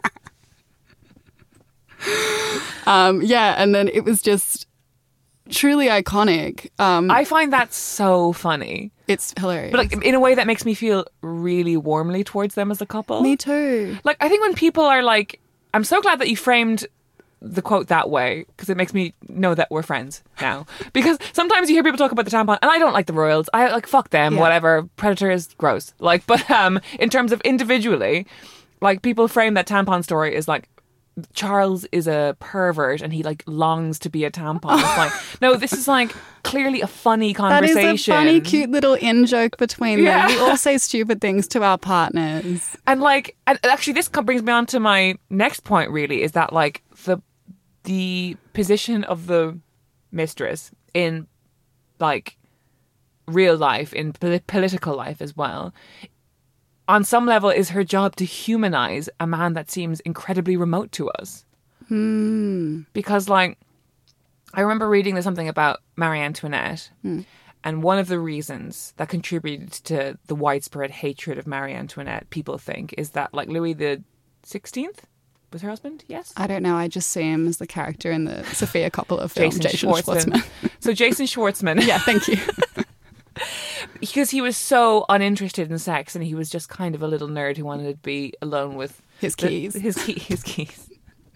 Yeah, and then it was just truly iconic. I find that so funny. It's hilarious. But like in a way that makes me feel really warmly towards them as a couple. Me too. Like, I think when people are like, I'm so glad that you framed the quote that way, because it makes me know that we're friends now. Because sometimes you hear people talk about the tampon, and I don't like the royals. I like, fuck them, Yeah. whatever. Predators, gross. Like, but in terms of individually, like, people frame that tampon story as like, Charles is a pervert and he like longs to be a tampon. It's like, no, this is like clearly a funny That conversation. is a funny, cute little in-joke between Yeah. them. We all say stupid things to our partners. And like, and actually, this brings me on to my next point. Really, is that like the position of the mistress in like real life, in political life as well. On some level, is her job to humanize a man that seems incredibly remote to us. Because, like, I remember reading something about Marie Antoinette, and one of the reasons that contributed to the widespread hatred of Marie Antoinette, people think, is that, like, Louis the 16th was her husband. Yes, I don't know. I just see him as the character in the Sophia Coppola film, Jason Schwartzman. So Jason Schwartzman. Yeah, thank you. Because he was so uninterested in sex, and he was just kind of a little nerd who wanted to be alone with His keys. His keys.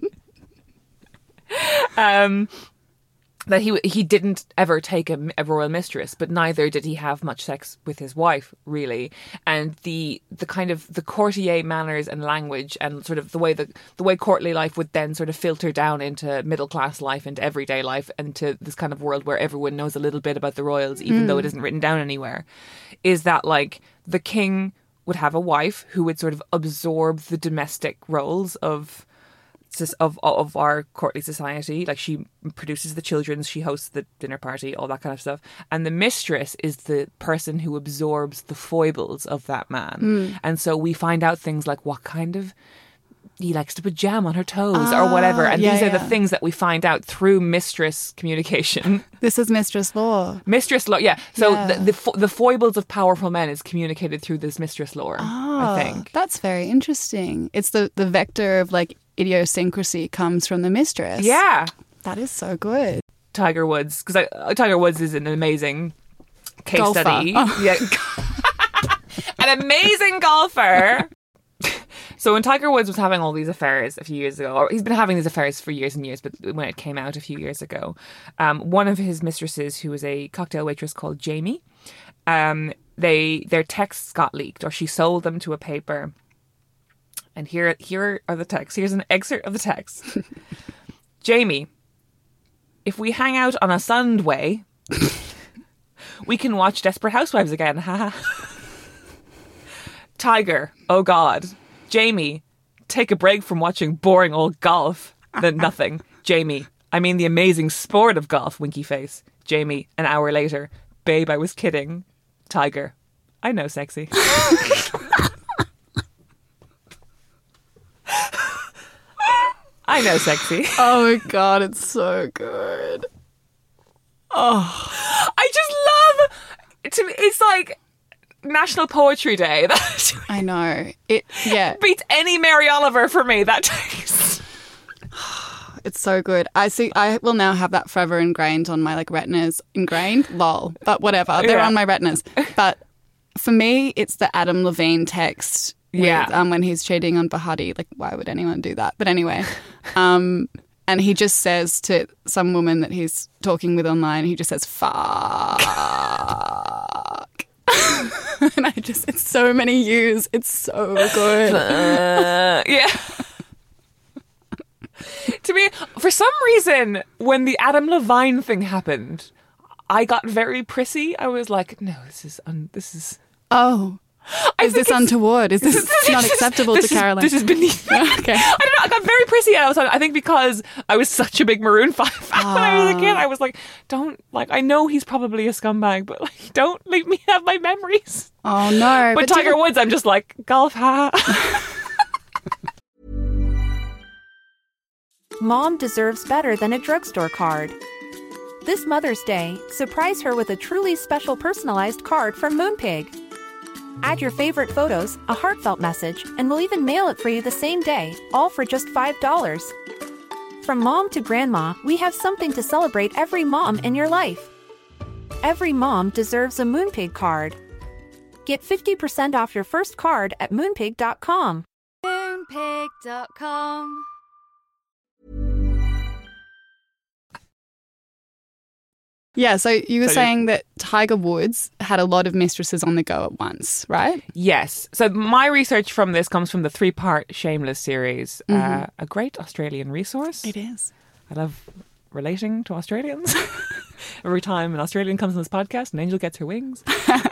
That he didn't ever take a royal mistress, but neither did he have much sex with his wife, really. And the kind of the courtier manners and language, and sort of the way courtly life would then sort of filter down into middle class life, into everyday life, and to this kind of world where everyone knows a little bit about the royals, even though it isn't written down anywhere, is that like the king would have a wife who would sort of absorb the domestic roles of our courtly society. Like, she produces the children, she hosts the dinner party, all that kind of stuff. And the mistress is the person who absorbs the foibles of that man. And so we find out things like what kind of he likes to put jam on her toes or whatever. And these are the things that we find out through mistress communication. This is mistress lore. Mistress lore, yeah. So the foibles of powerful men is communicated through this mistress lore, I think. That's very interesting. It's the vector of like idiosyncrasy comes from the mistress. Yeah. That is so good. Tiger Woods, because Tiger Woods is an amazing case Golfer. study. Yeah. An amazing golfer. So when Tiger Woods was having all these affairs a few years ago, or he's been having these affairs for years and years, but when it came out a few years ago, one of his mistresses, who was a cocktail waitress called Jamie, their texts got leaked, or she sold them to a paper. And here are the texts. Here's an excerpt of the text. Jamie, if we hang out on a Sunday, we can watch Desperate Housewives again. Haha. Tiger, oh God. Jamie, take a break from watching boring old golf. Then nothing. Jamie, I mean the amazing sport of golf, winky face. Jamie, an hour later. Babe, I was kidding. Tiger, I know sexy. I know sexy. Oh my God, it's so good. Oh. I just love, it's like National Poetry Day. I know. It beats any Mary Oliver for me, that taste. It's so good. I will now have that forever ingrained on my like retinas. Ingrained? Lol. But whatever. They're on my retinas. But for me, it's the Adam Levine text with, when he's cheating on Bahati. Like, why would anyone do that? But anyway. And he just says to some woman that he's talking with online, he just says, fuck. And it's so many U's. It's so good. Yeah. To me, for some reason, when the Adam Levine thing happened, I got very prissy. I was like, no, this is. Oh. Is this untoward? Is this not acceptable to Caroline? This is beneath me. Okay. I don't know. I got very prissy. I think because I was such a big Maroon 5 fan when I was a kid. I was like, I know he's probably a scumbag, but like, don't leave me have my memories. Oh, no. But Tiger Woods, I'm just like, golf, ha. Mom deserves better than a drugstore card. This Mother's Day, surprise her with a truly special personalized card from Moonpig. Add your favorite photos, a heartfelt message, and we'll even mail it for you the same day, all for just $5. From mom to grandma, we have something to celebrate every mom in your life. Every mom deserves a Moonpig card. Get 50% off your first card at moonpig.com. Moonpig.com. Yeah, so you were saying that Tiger Woods had a lot of mistresses on the go at once, right? Yes. So my research from this comes from the 3-part Shameless series, a great Australian resource. It is. I love relating to Australians. Every time an Australian comes on this podcast, an angel gets her wings.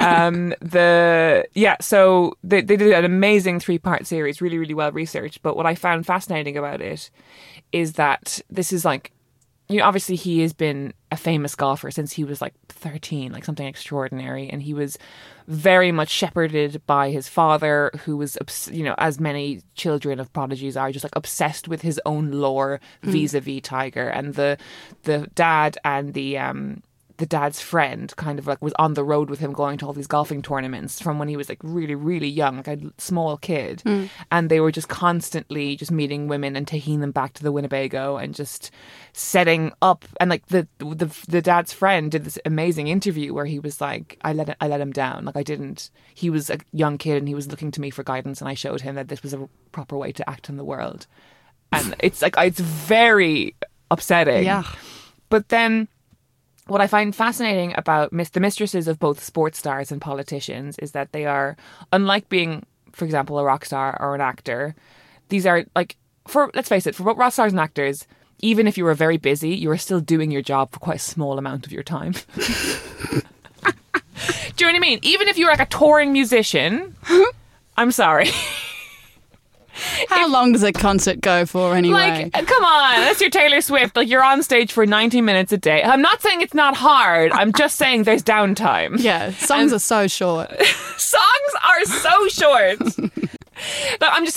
So they did an amazing 3-part series, really, really well researched. But what I found fascinating about it is that this is like, obviously he has been a famous golfer since he was like 13, like something extraordinary. And he was very much shepherded by his father, who was, as many children of prodigies are, just like obsessed with his own lore vis-a-vis Tiger. And the dad and the dad's friend kind of like was on the road with him going to all these golfing tournaments from when he was like really, really young, like a small kid. And they were just constantly just meeting women and taking them back to the Winnebago and just setting up. And like the dad's friend did this amazing interview where he was like, I let him down. Like he was a young kid and he was looking to me for guidance, and I showed him that this was a proper way to act in the world. And it's like, it's very upsetting. Yeah. But then what I find fascinating about the mistresses of both sports stars and politicians is that they are, unlike being, for example, a rock star or an actor, these are like, let's face it, for both rock stars and actors, even if you were very busy, you were still doing your job for quite a small amount of your time. Do you know what I mean? Even if you were like a touring musician, I'm sorry. How long does a concert go for anyway? Like, come on, that's your Taylor Swift. Like, you're on stage for 90 minutes a day. I'm not saying it's not hard. I'm just saying there's downtime. Yeah, songs are so short. Songs are so short. But I'm just saying,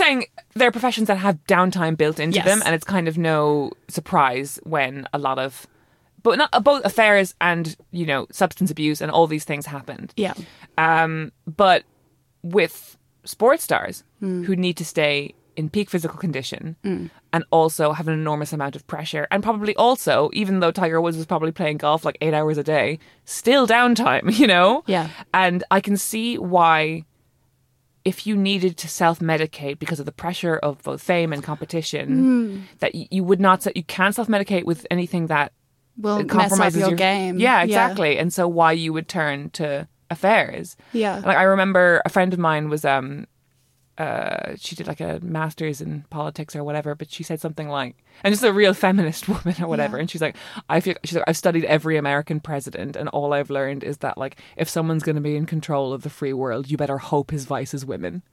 there are professions that have downtime built into Yes. them, and it's kind of no surprise when a lot of, but not both affairs and, you know, substance abuse and all these things happened. Yeah. But with sports stars who need to stay in peak physical condition and also have an enormous amount of pressure, and probably also, even though Tiger Woods was probably playing golf like 8 hours a day, still downtime, you know? Yeah. And I can see why, if you needed to self-medicate because of the pressure of both fame and competition, that you would not, you can't self-medicate with anything that Will mess up compromises your game. Yeah, exactly. And so why you would turn to affairs. Yeah. Like, I remember a friend of mine was she did like a master's in politics or whatever, but she said something like, and just a real feminist woman or whatever, and she's like, she's like, I've studied every American president, and all I've learned is that, like, if someone's going to be in control of the free world, you better hope his vice is women.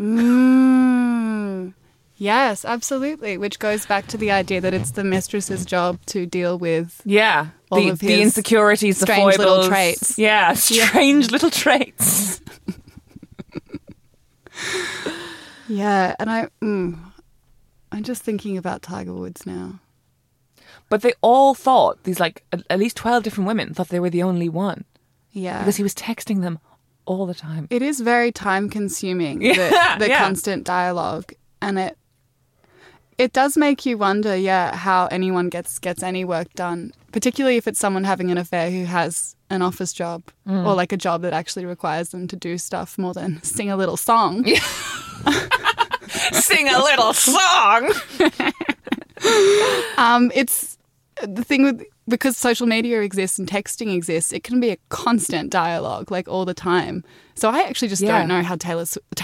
Yes, absolutely. Which goes back to the idea that it's the mistress's job to deal with Yeah, all of his the insecurities, the strange foibles, little traits. Yeah, strange little traits. Yeah, and I'm just thinking about Tiger Woods now. But they all thought, these like at least 12 different women thought they were the only one, Yeah. because he was texting them all the time. It is very time consuming, the Yeah. constant dialogue. And it does make you wonder, how anyone gets any work done, particularly if it's someone having an affair who has an office job or like a job that actually requires them to do stuff more than sing a little song. Sing a little song. It's the thing with, because social media exists and texting exists, it can be a constant dialogue, like all the time. So I actually just don't know how Tiger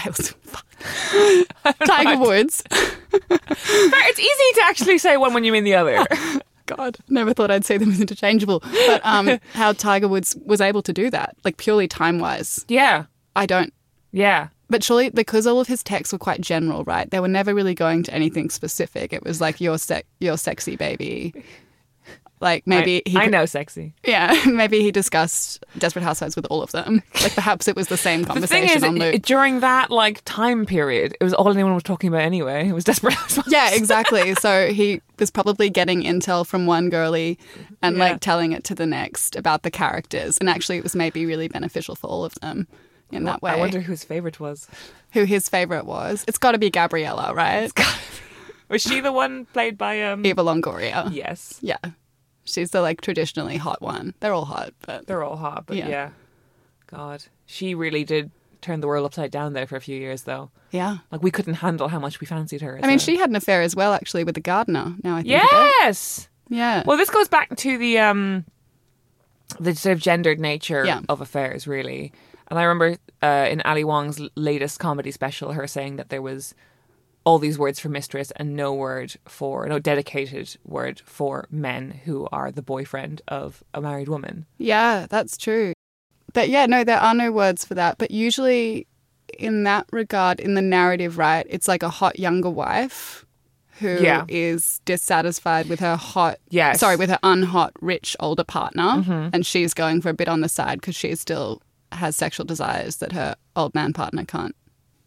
Woods. It's easy to actually say one when you mean the other. God, never thought I'd say them as interchangeable. But how Tiger Woods was able to do that, like purely time-wise. Yeah. I don't. Yeah. But surely, because all of his texts were quite general, right? They were never really going to anything specific. It was like, you're sexy, baby. Like maybe I know sexy. Yeah, maybe he discussed Desperate Housewives with all of them. Like perhaps it was the same conversation The thing on is, loop. during that like time period, it was all anyone was talking about anyway. It was Desperate Housewives. Yeah, exactly. So he was probably getting intel from one girlie and like telling it to the next about the characters. And actually it was maybe really beneficial for all of them in that way. I wonder who his favourite was. Who his favourite was. It's got to be Gabriella, right? Was she the one played by Eva Longoria. Yes. Yeah. She's the like traditionally hot one. They're all hot, but They're all hot, but Yeah. yeah. God. She really did turn the world upside down there for a few years though. yeah. Like, we couldn't handle how much we fancied her. I mean, she had an affair as well, actually, with the gardener. Now I think of it. Yes. Yeah. Well, this goes back to the sort of gendered nature Yeah. of affairs, really. And I remember in Ali Wong's latest comedy special, her saying that there was all these words for mistress and no dedicated word for men who are the boyfriend of a married woman. Yeah, that's true. But yeah, no, there are no words for that. But usually in that regard, in the narrative, right, it's like a hot younger wife who is dissatisfied with her with her unhot, rich older partner. And she's going for a bit on the side because she still has sexual desires that her old man partner can't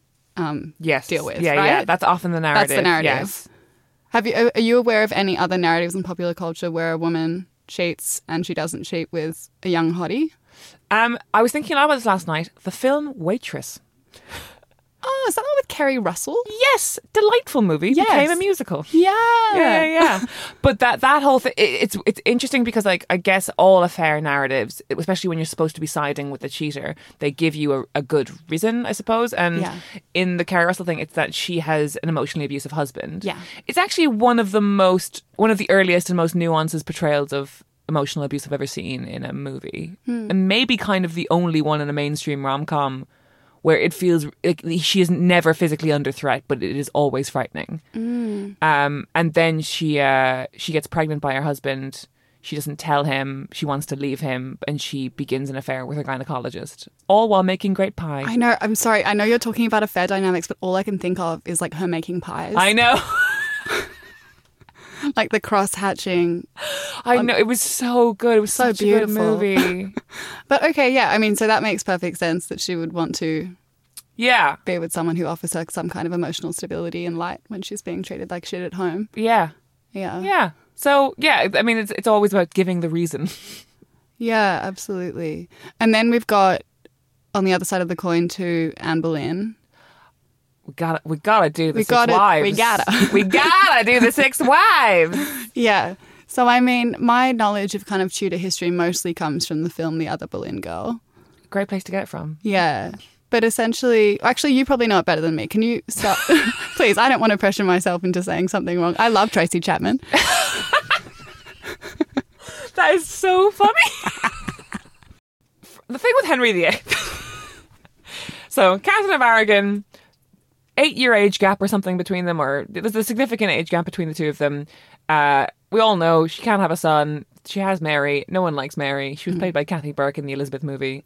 deal with. Yeah, right? yeah. That's often the narrative. That's the narrative. Yes. Are you aware of any other narratives in popular culture where a woman cheats and she doesn't cheat with a young hottie? I was thinking a lot about this last night. The film Waitress. Oh, is that the one with Kerry Russell? Yes, delightful movie. Yes. Became a musical. Yeah. Yeah. But that whole thing, it's interesting because, like, I guess all affair narratives, especially when you're supposed to be siding with the cheater, they give you a good reason, I suppose. And in the Kerry Russell thing, it's that she has an emotionally abusive husband. Yeah. It's actually one of the earliest and most nuanced portrayals of emotional abuse I've ever seen in a movie. And maybe kind of the only one in a mainstream rom-com where it feels like she is never physically under threat, but it is always frightening. And then she gets pregnant by her husband. She doesn't tell him. She wants to leave him, and she begins an affair with her gynecologist, all while making great pie. I know. I'm sorry. I know you're talking about affair dynamics, but all I can think of is like her making pies. I know. Like the cross-hatching. I know. It was so good. It was So such a good beautiful. movie. But okay, yeah. I mean, so that makes perfect sense that she would want to Yeah. be with someone who offers her some kind of emotional stability and light when she's being treated like shit at home. Yeah. Yeah. Yeah. So, yeah, I mean, it's always about giving the reason. Yeah, absolutely. And then we've got, on the other side of the coin, to Anne Boleyn. We gotta do the We 6 gotta- wives. we gotta. We gotta do the 6 wives. Yeah. So, I mean, my knowledge of kind of Tudor history mostly comes from the film The Other Boleyn Girl. Great place to get it from. Yeah. But essentially, actually, you probably know it better than me. Can you stop? Please, I don't want to pressure myself into saying something wrong. I love Tracy Chapman. That is so funny. The thing with Henry VIII. So, Catherine of Aragon, 8-year age gap or something between them, or there's a significant age gap between the two of them. We all know she can't have a son. She has Mary. No one likes Mary. She was played by Kathy Burke in the Elizabeth movie.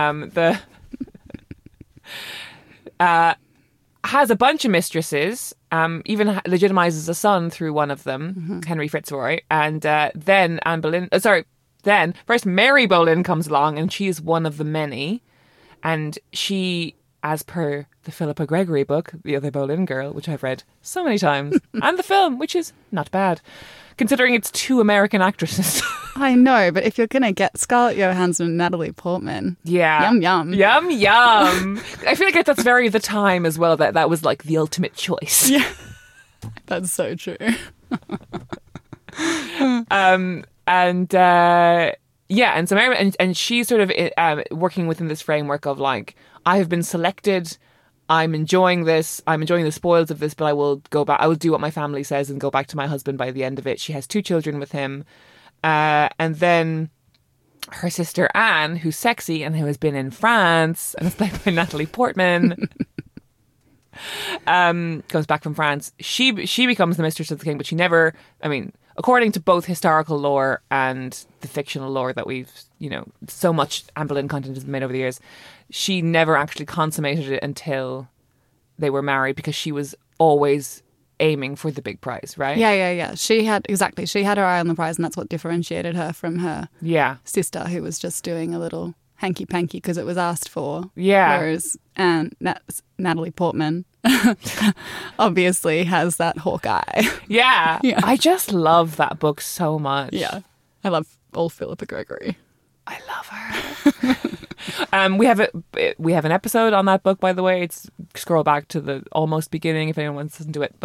Has a bunch of mistresses, even legitimizes a son through one of them, Henry Fitzroy, and then Anne Boleyn. Then first Mary Boleyn comes along, and she is one of the many, and she, as per the Philippa Gregory book, The Other Boleyn Girl, which I've read so many times, and the film, which is not bad, considering it's 2 American actresses. I know, but if you're going to get Scarlett Johansson and Natalie Portman, Yeah. Yum, yum. Yum, yum. I feel like that's very the time as well, that was like the ultimate choice. Yeah. That's so true. And so Mary, and she's sort of working within this framework of like, I have been selected, I'm enjoying this, I'm enjoying the spoils of this, but I will go back, I will do what my family says and go back to my husband by the end of it. She has 2 children with him. And then her sister Anne, who's sexy and who has been in France and is played by Natalie Portman, comes back from France. She becomes the mistress of the king, but she never, I mean, according to both historical lore and the fictional lore that we've, so much Anne Boleyn content has been made over the years, she never actually consummated it until they were married, because she was always aiming for the big prize, right? Yeah. She had her eye on the prize, and that's what differentiated her from her sister, who was just doing a little hanky-panky because it was asked for. Yeah. Whereas Natalie Portman obviously has that hawk eye. Yeah. Yeah. I just love that book so much. Yeah. I love all Philippa Gregory. I love her. We have an episode on that book, by the way. It's scroll back to the almost beginning if anyone wants to listen to it.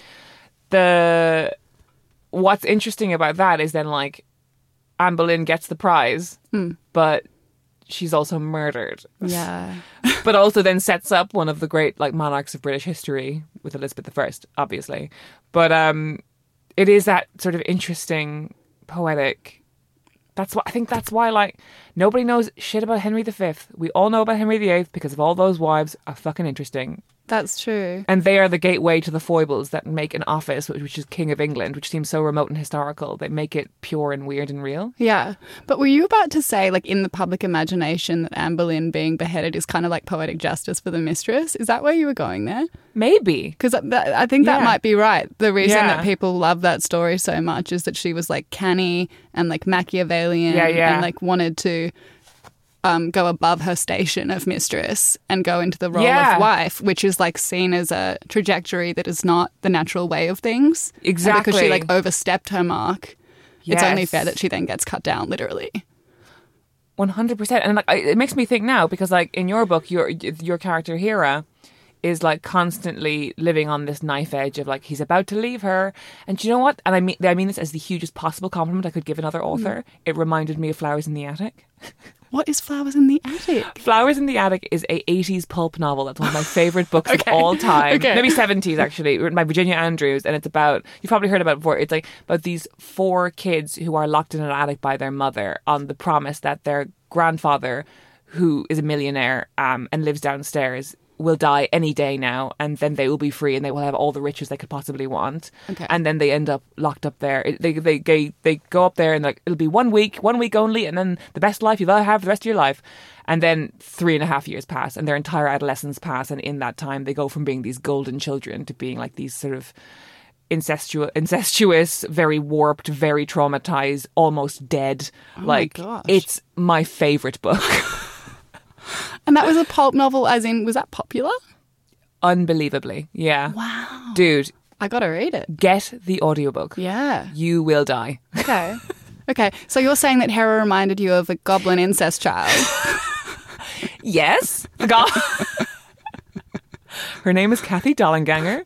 But what's interesting about that is then like Anne Boleyn gets the prize, but she's also murdered. Yeah. But also then sets up one of the great like monarchs of British history with Elizabeth I, obviously. But it is that sort of interesting, poetic. That's why like nobody knows shit about Henry V. We all know about Henry VIII because of all those wives are fucking interesting. That's true. And they are the gateway to the foibles that make an office, which is King of England, which seems so remote and historical. They make it pure and weird and real. Yeah. But were you about to say, like, in the public imagination that Anne Boleyn being beheaded is kind of like poetic justice for the mistress? Is that where you were going there? Maybe. Because I think that might be right. The reason Yeah. that people love that story so much is that she was, like, canny and, like, Machiavellian Yeah. and, like, wanted to go above her station of mistress and go into the role of wife, which is like seen as a trajectory that is not the natural way of things. Exactly. And because she like overstepped her mark, it's only Yes. fair that she then gets cut down, literally. 100%. And like it makes me think now, because like in your book, your character Hera is like constantly living on this knife edge of like he's about to leave her, and do you know what? And I mean this as the hugest possible compliment I could give another author. It reminded me of Flowers in the Attic. What is Flowers in the Attic? Flowers in the Attic is a 80s pulp novel. That's one of my favorite books of all time. Okay. Maybe 70s actually, written by Virginia Andrews, and it's about, you've probably heard about it before, it's like about these 4 kids who are locked in an attic by their mother on the promise that their grandfather, who is a millionaire and lives downstairs, will die any day now, and then they will be free and they will have all the riches they could possibly want. Okay. And then they end up locked up there. They go up there and like it'll be 1 week only, and then the best life you'll ever have the rest of your life. And then 3.5 years pass, and their entire adolescence pass, and in that time they go from being these golden children to being like these sort of incestuous, very warped, very traumatized, almost dead. Oh like my gosh. it's my favorite book. And that was a pulp novel, as in, was that popular? Unbelievably. Yeah. Wow. Dude, I got to read it. get the audiobook. Yeah. You will die. Okay. Okay. So you're saying that Hera reminded you of a goblin incest child? Yes. God. Her name is Kathy Dollenganger.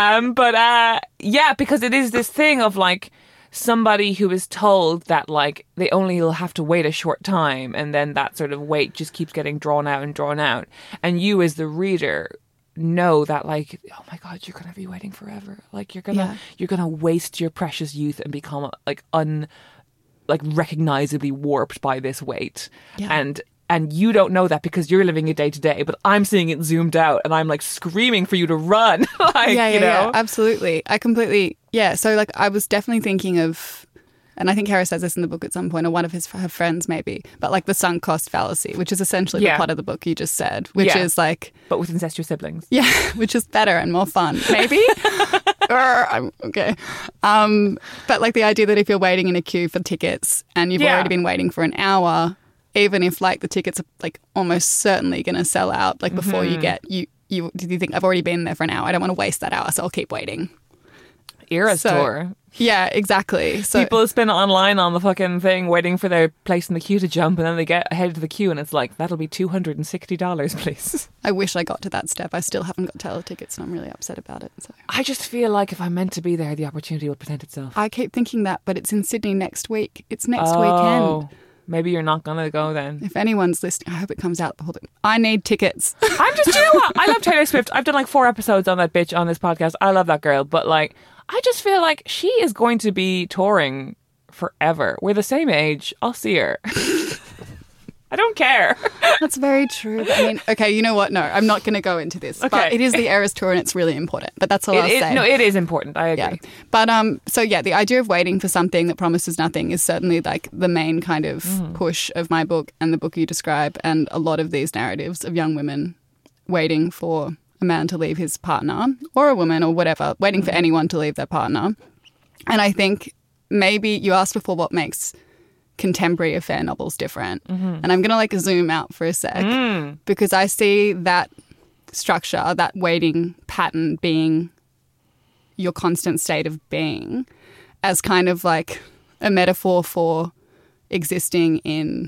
Yeah, because it is this thing of like somebody who is told that like they only will have to wait a short time, and then that sort of wait just keeps getting drawn out and drawn out. And you as the reader know that like, oh my God, you're going to be waiting forever. Like you're going to waste your precious youth and become like recognizably warped by this wait. Yeah. And you don't know that because you're living it day to day, but I'm seeing it zoomed out and I'm like screaming for you to run. Yeah, absolutely. I completely, So like I was definitely thinking of, and I think Hera says this in the book at some point, or one of her friends maybe, but like the sunk cost fallacy, which is essentially the plot of the book you just said, which is like... But with incestuous siblings. Yeah, which is better and more fun, maybe? Okay. But like the idea that if you're waiting in a queue for tickets and you've already been waiting for an hour... Even if like the tickets are like almost certainly going to sell out, like before you get you think I've already been there for an hour. I don't want to waste that hour, so I'll keep waiting. Eras tour. Yeah, exactly. So people spend online on the fucking thing waiting for their place in the queue to jump, and then they get ahead of the queue, and it's like that'll be $260, please. I wish I got to that step. I still haven't got tailor tickets, and I'm really upset about it. So I just feel like if I'm meant to be there, the opportunity will present itself. I keep thinking that, but it's in Sydney next week. It's next weekend. Maybe you're not going to go then. If anyone's listening, I hope it comes out. I need tickets. Do you know what? I love Taylor Swift. I've done like 4 episodes on that bitch on this podcast. I love that girl. But like, I just feel like she is going to be touring forever. We're the same age. I'll see her. I don't care. That's very true. I mean, okay, you know what? No, I'm not going to go into this. Okay. But it is the Eras Tour and it's really important. But that's all I'll say. No, it is important. I agree. Yeah. But the idea of waiting for something that promises nothing is certainly like the main kind of push of my book and the book you describe, and a lot of these narratives of young women waiting for a man to leave his partner, or a woman or whatever, waiting for anyone to leave their partner. And I think maybe you asked before what makes contemporary affair novels different. And I'm going to like zoom out for a sec because I see that structure, that waiting pattern being your constant state of being as kind of like a metaphor for existing in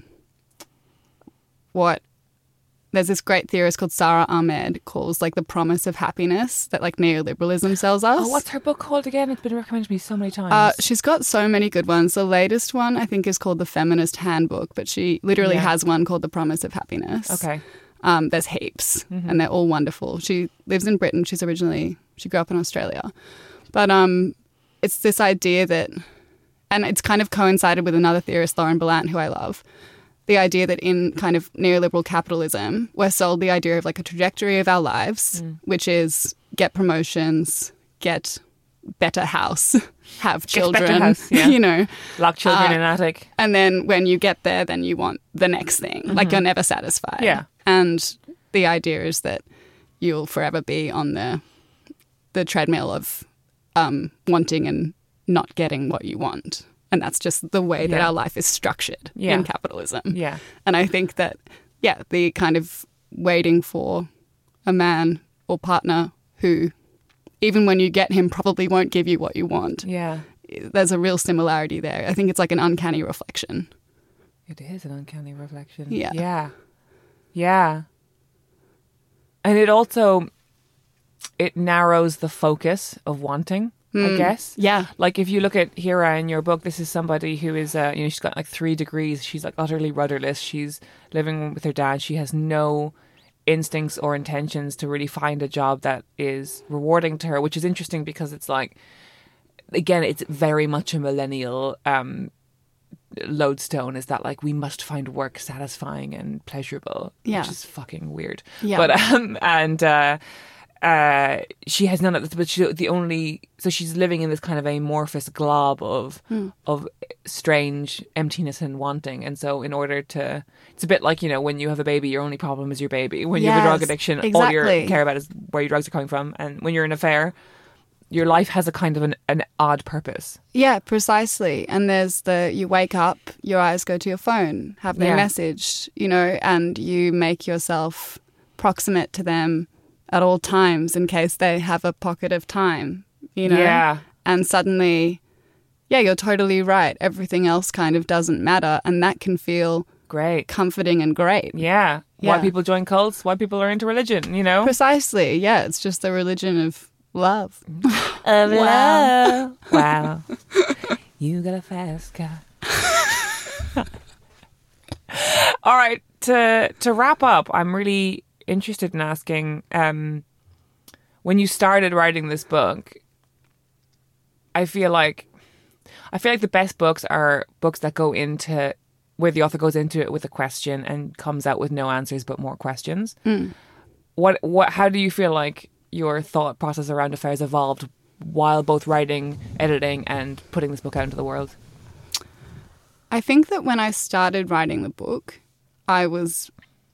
what there's this great theorist called Sarah Ahmed calls like the promise of happiness that like neoliberalism sells us. Oh, what's her book called again? It's been recommended to me so many times. She's got so many good ones. The latest one I think is called The Feminist Handbook, but she literally has one called The Promise of Happiness. Okay. There's heaps and they're all wonderful. She lives in Britain. She grew up in Australia. But it's this idea that, and it's kind of coincided with another theorist, Lauren Ballant, who I love, the idea that in kind of neoliberal capitalism, we're sold the idea of like a trajectory of our lives, which is get promotions, get better house, have children, house, you know. Lock children in an attic. And then when you get there, then you want the next thing. Like you're never satisfied. Yeah. And the idea is that you'll forever be on the treadmill of wanting and not getting what you want. And that's just the way that our life is structured in capitalism. Yeah. And I think that, the kind of waiting for a man or partner who, even when you get him, probably won't give you what you want. Yeah. There's a real similarity there. I think it's like an uncanny reflection. It is an uncanny reflection. Yeah. Yeah. Yeah. And it narrows the focus of wanting. I guess. Yeah. Like if you look at Hera in your book, this is somebody who is, she's got like 3 degrees. She's like utterly rudderless. She's living with her dad. She has no instincts or intentions to really find a job that is rewarding to her, which is interesting because it's like, again, it's very much a millennial lodestone, is that like we must find work satisfying and pleasurable, which is fucking weird. Yeah. But, she has none of this, but so she's living in this kind of amorphous glob of strange emptiness and wanting. And so in order to, it's a bit like, when you have a baby, your only problem is your baby. When you have a drug addiction, all you care about is where your drugs are coming from. And when you're in an affair, your life has a kind of an odd purpose. Yeah, precisely. And there's you wake up, your eyes go to your phone, have their message, you know, and you make yourself proximate to them at all times in case they have a pocket of time, you know? Yeah. And suddenly, yeah, you're totally right. Everything else kind of doesn't matter. And that can feel great, comforting and great. Yeah. Why people join cults, why people are into religion, you know? Precisely. Yeah, it's just the religion of love. Of Wow. love. Wow. You got a fast car. All right. To wrap up, I'm really interested in asking, when you started writing this book, I feel like the best books are books that go into where the author goes into it with a question and comes out with no answers but more questions. How do you feel like your thought process around affairs evolved while both writing, editing, and putting this book out into the world? I think that when I started writing the book, I was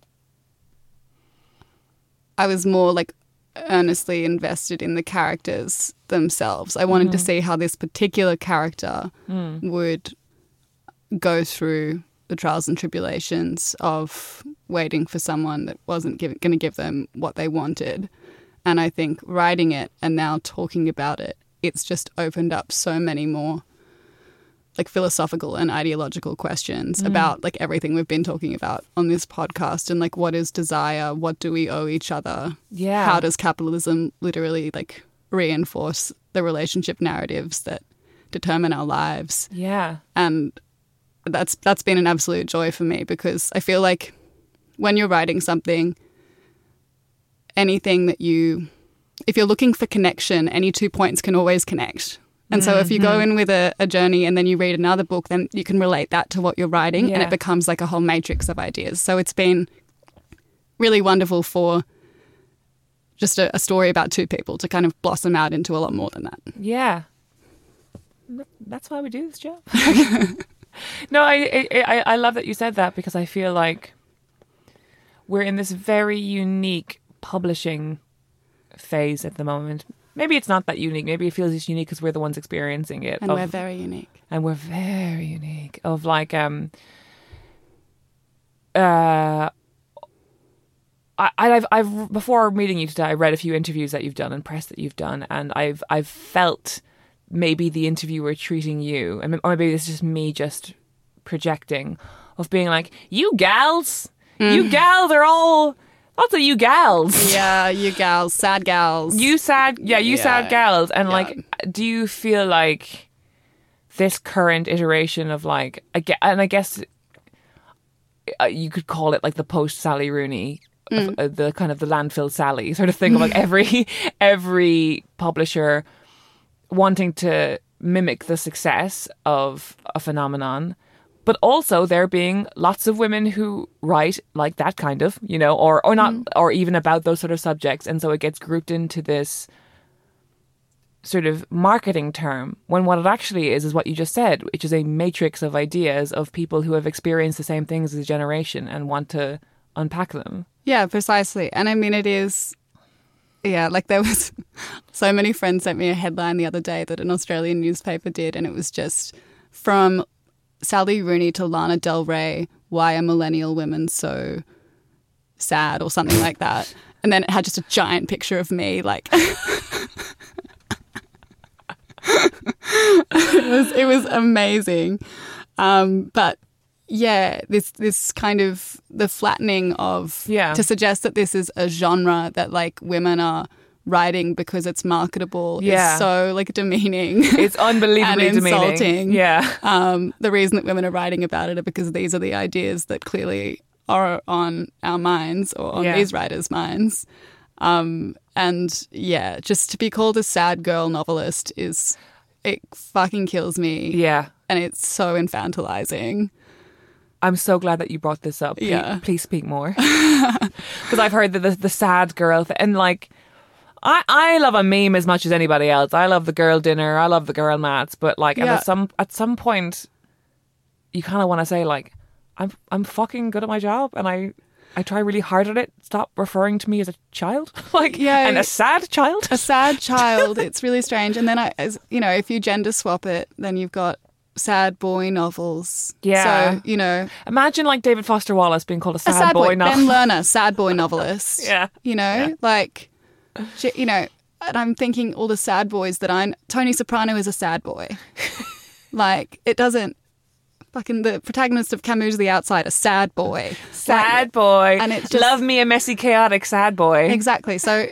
more like earnestly invested in the characters themselves. I wanted to see how this particular character would go through the trials and tribulations of waiting for someone that wasn't going to give them what they wanted. And I think writing it and now talking about it, it's just opened up so many more like philosophical and ideological questions about like everything we've been talking about on this podcast, and like what is desire? What do we owe each other? Yeah. How does capitalism literally like reinforce the relationship narratives that determine our lives? Yeah. And that's been an absolute joy for me, because I feel like when you're writing something, anything that if you're looking for connection, any 2 points can always connect. And so if you go in with a journey and then you read another book, then you can relate that to what you're writing, and it becomes like a whole matrix of ideas. So it's been really wonderful for just a story about two people to kind of blossom out into a lot more than that. Yeah. That's why we do this job. No, I love that you said that, because I feel like we're in this very unique publishing phase at the moment. Maybe it's not that unique. Maybe it feels unique because we're the ones experiencing it. And we're very unique. And we're very unique. Of like, I've before meeting you today, I read a few interviews that you've done and press that you've done, and I've felt maybe the interviewer treating you, and or maybe it's just me just projecting, of being like, you gals are all lots of you gals. Yeah, you gals, sad gals. Sad gals. And like, do you feel like this current iteration of like, and I guess you could call it like the post Sally Rooney, the kind of the landfill Sally sort of thing, of like every publisher wanting to mimic the success of a phenomenon, but also there being lots of women who write like that kind of, you know, or not, or even about those sort of subjects. And so it gets grouped into this sort of marketing term, when what it actually is what you just said, which is a matrix of ideas of people who have experienced the same things as a generation and want to unpack them. Yeah, precisely. And I mean, it is... Yeah, like there was so many friends sent me a headline the other day that an Australian newspaper did, and it was just from Sally Rooney to Lana Del Rey, why are millennial women so sad, or something like that. And then it had just a giant picture of me, like it was amazing. But yeah, this kind of the flattening of to suggest that this is a genre that like women are writing because it's marketable is so like demeaning. It's unbelievably and insulting. Demeaning. Yeah. The reason that women are writing about it are because these are the ideas that clearly are on our minds, or on these writers' minds. And yeah, just to be called a sad girl novelist it fucking kills me. Yeah. And it's so infantilizing. I'm so glad that you brought this up. Please speak more. Because I've heard the sad girl thing. And like, I love a meme as much as anybody else. I love the girl dinner. I love the girl mats. But like, and at some point, you kind of want to say like, I'm fucking good at my job, and I try really hard at it. Stop referring to me as a child, like, Yeah. and a sad child. A sad child. It's really strange. And then if you gender swap it, then you've got sad boy novels. Yeah. So, you know, Imagine like David Foster Wallace being called a sad, a sad boy. novel. Ben Lerner, sad boy novelist. Yeah. You know, like, you know, and I'm thinking all the sad boys that Tony Soprano is a sad boy. Like, it doesn't. Fucking the protagonist of Camus' The Outsider, sad boy. Sad boy. And it's just, love me a messy, chaotic sad boy. exactly. So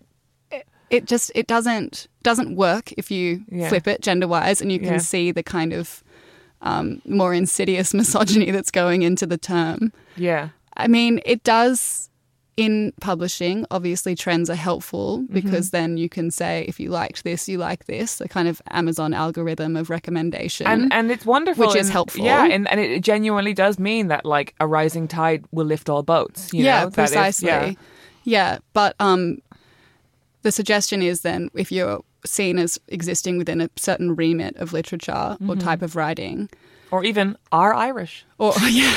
it doesn't work if you flip it gender wise, and you can see the kind of more insidious misogyny that's going into the term. Yeah. I mean, it does. In publishing, obviously trends are helpful because then you can say, if you liked this, you like this, the kind of Amazon algorithm of recommendation. And it's wonderful. Which is helpful. Yeah, and it genuinely does mean that like a rising tide will lift all boats. You know? That is- precisely. Yeah, but the suggestion is then if you're seen as existing within a certain remit of literature or type of writing. Or even are Irish. Or,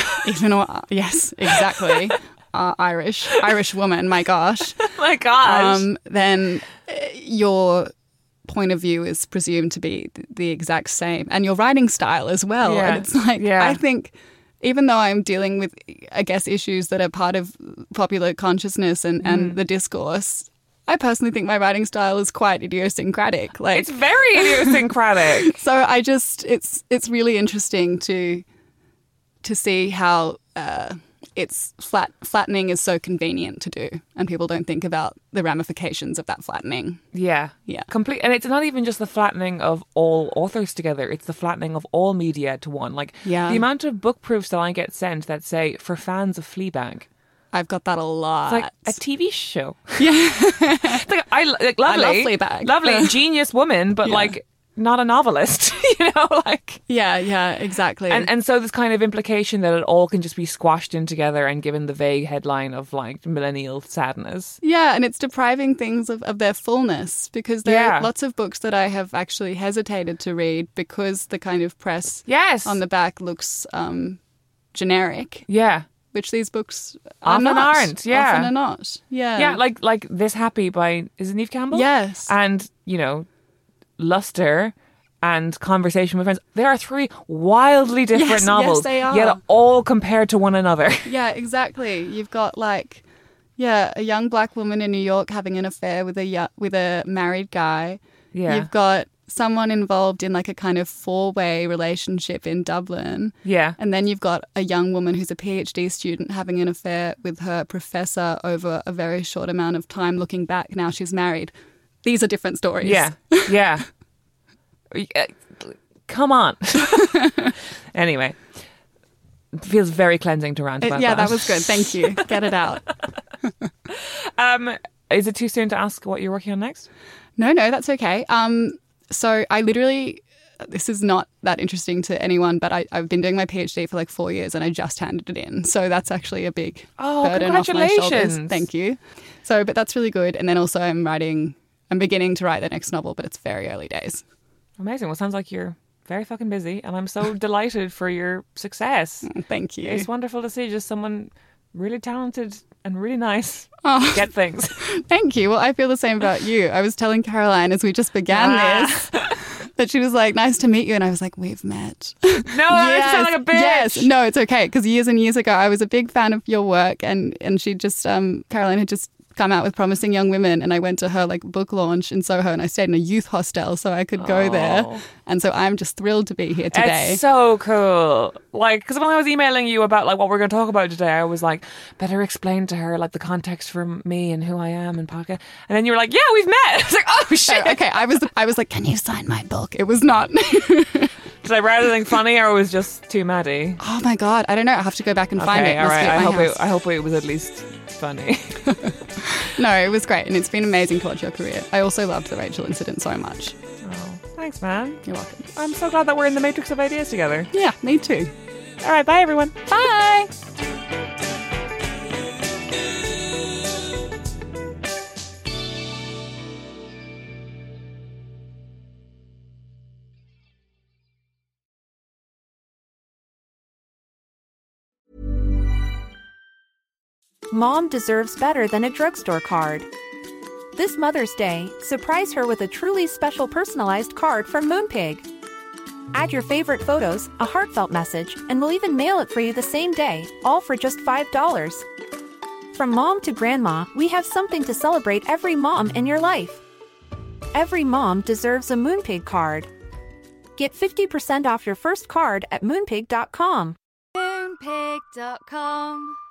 yes, exactly. Irish woman, my gosh. My gosh. Then your point of view is presumed to be the exact same, and your writing style as well. Yeah. And it's like, I think, even though I'm dealing with, I guess, issues that are part of popular consciousness and the discourse, I personally think my writing style is quite idiosyncratic. Like, it's very idiosyncratic. so I just, it's really interesting to see how it's flattening is so convenient to do, and people don't think about the ramifications of that flattening. Yeah. Complete, and it's not even just the flattening of all authors together; it's the flattening of all media to one. Like the amount of book proofs that I get sent that say for fans of Fleabag. I've got that a lot. It's like a TV show. Yeah, It's like, lovely, I love Fleabag. lovely, genius woman, but like not a novelist. You know, like yeah, exactly. And so this kind of implication that it all can just be squashed in together and given the vague headline of like millennial sadness. Yeah, and it's depriving things of their fullness, because there are lots of books that I have actually hesitated to read because the kind of press on the back looks generic. Yeah. Which these books are often not. aren't. Yeah. Often are not. Yeah. Yeah, like This Happy by, is it Neve Campbell? Yes. And, you know, Luster and Conversation with Friends. There are three wildly different novels. Yes, they are. Yet all compared to one another. Yeah, exactly. You've got like, a young black woman in New York having an affair with a married guy. Yeah. You've got someone involved in like a kind of four-way relationship in Dublin. Yeah. And then you've got a young woman who's a PhD student having an affair with her professor over a very short amount of time. Looking back, now she's married. These are different stories. Yeah. Yeah. Come on. Anyway. It feels very cleansing to rant about that. Yeah, that was good. Thank you. Get it out. Is it too soon to ask what you're working on next? No, that's okay. So I literally, this is not that interesting to anyone, but I've been doing my PhD for like 4 years and I just handed it in. So that's actually a big burden off my shoulders. Thank you. So, but that's really good. And then also I'm beginning to write the next novel, but it's very early days. Amazing. Well, sounds like you're very fucking busy and I'm so delighted for your success. Thank you. It's wonderful to see just someone really talented and really nice get things. Thank you. Well, I feel the same about you. I was telling Caroline as we just began this that she was like, nice to meet you. And I was like, we've met. No, I sound like a bitch. Yes. No, it's okay. Because years and years ago, I was a big fan of your work. And she just, Caroline had just come out with Promising Young Women, and I went to her like book launch in Soho, and I stayed in a youth hostel so I could go there. And so I'm just thrilled to be here today. It's so cool. Like, because when I was emailing you about like what we're going to talk about today, I was like, better explain to her like the context for me and who I am and podcast. And then you were like, yeah, we've met. I was like, oh shit. Okay, I was like, can you sign my book? It was not. Did I write anything funny or was just too maddie? Oh my god, I don't know. I have to go back and find it. All right. I hope it was at least funny. No, it was great, and it's been amazing to watch your career. I also loved the Rachel incident so much. Oh, thanks, man. You're welcome. I'm so glad that we're in the matrix of ideas together. Yeah, me too. All right, bye everyone. Bye. Mom deserves better than a drugstore card. This Mother's Day, surprise her with a truly special personalized card from Moonpig. Add your favorite photos, a heartfelt message, and we'll even mail it for you the same day, all for just $5. From mom to grandma, we have something to celebrate every mom in your life. Every mom deserves a Moonpig card. Get 50% off your first card at moonpig.com. Moonpig.com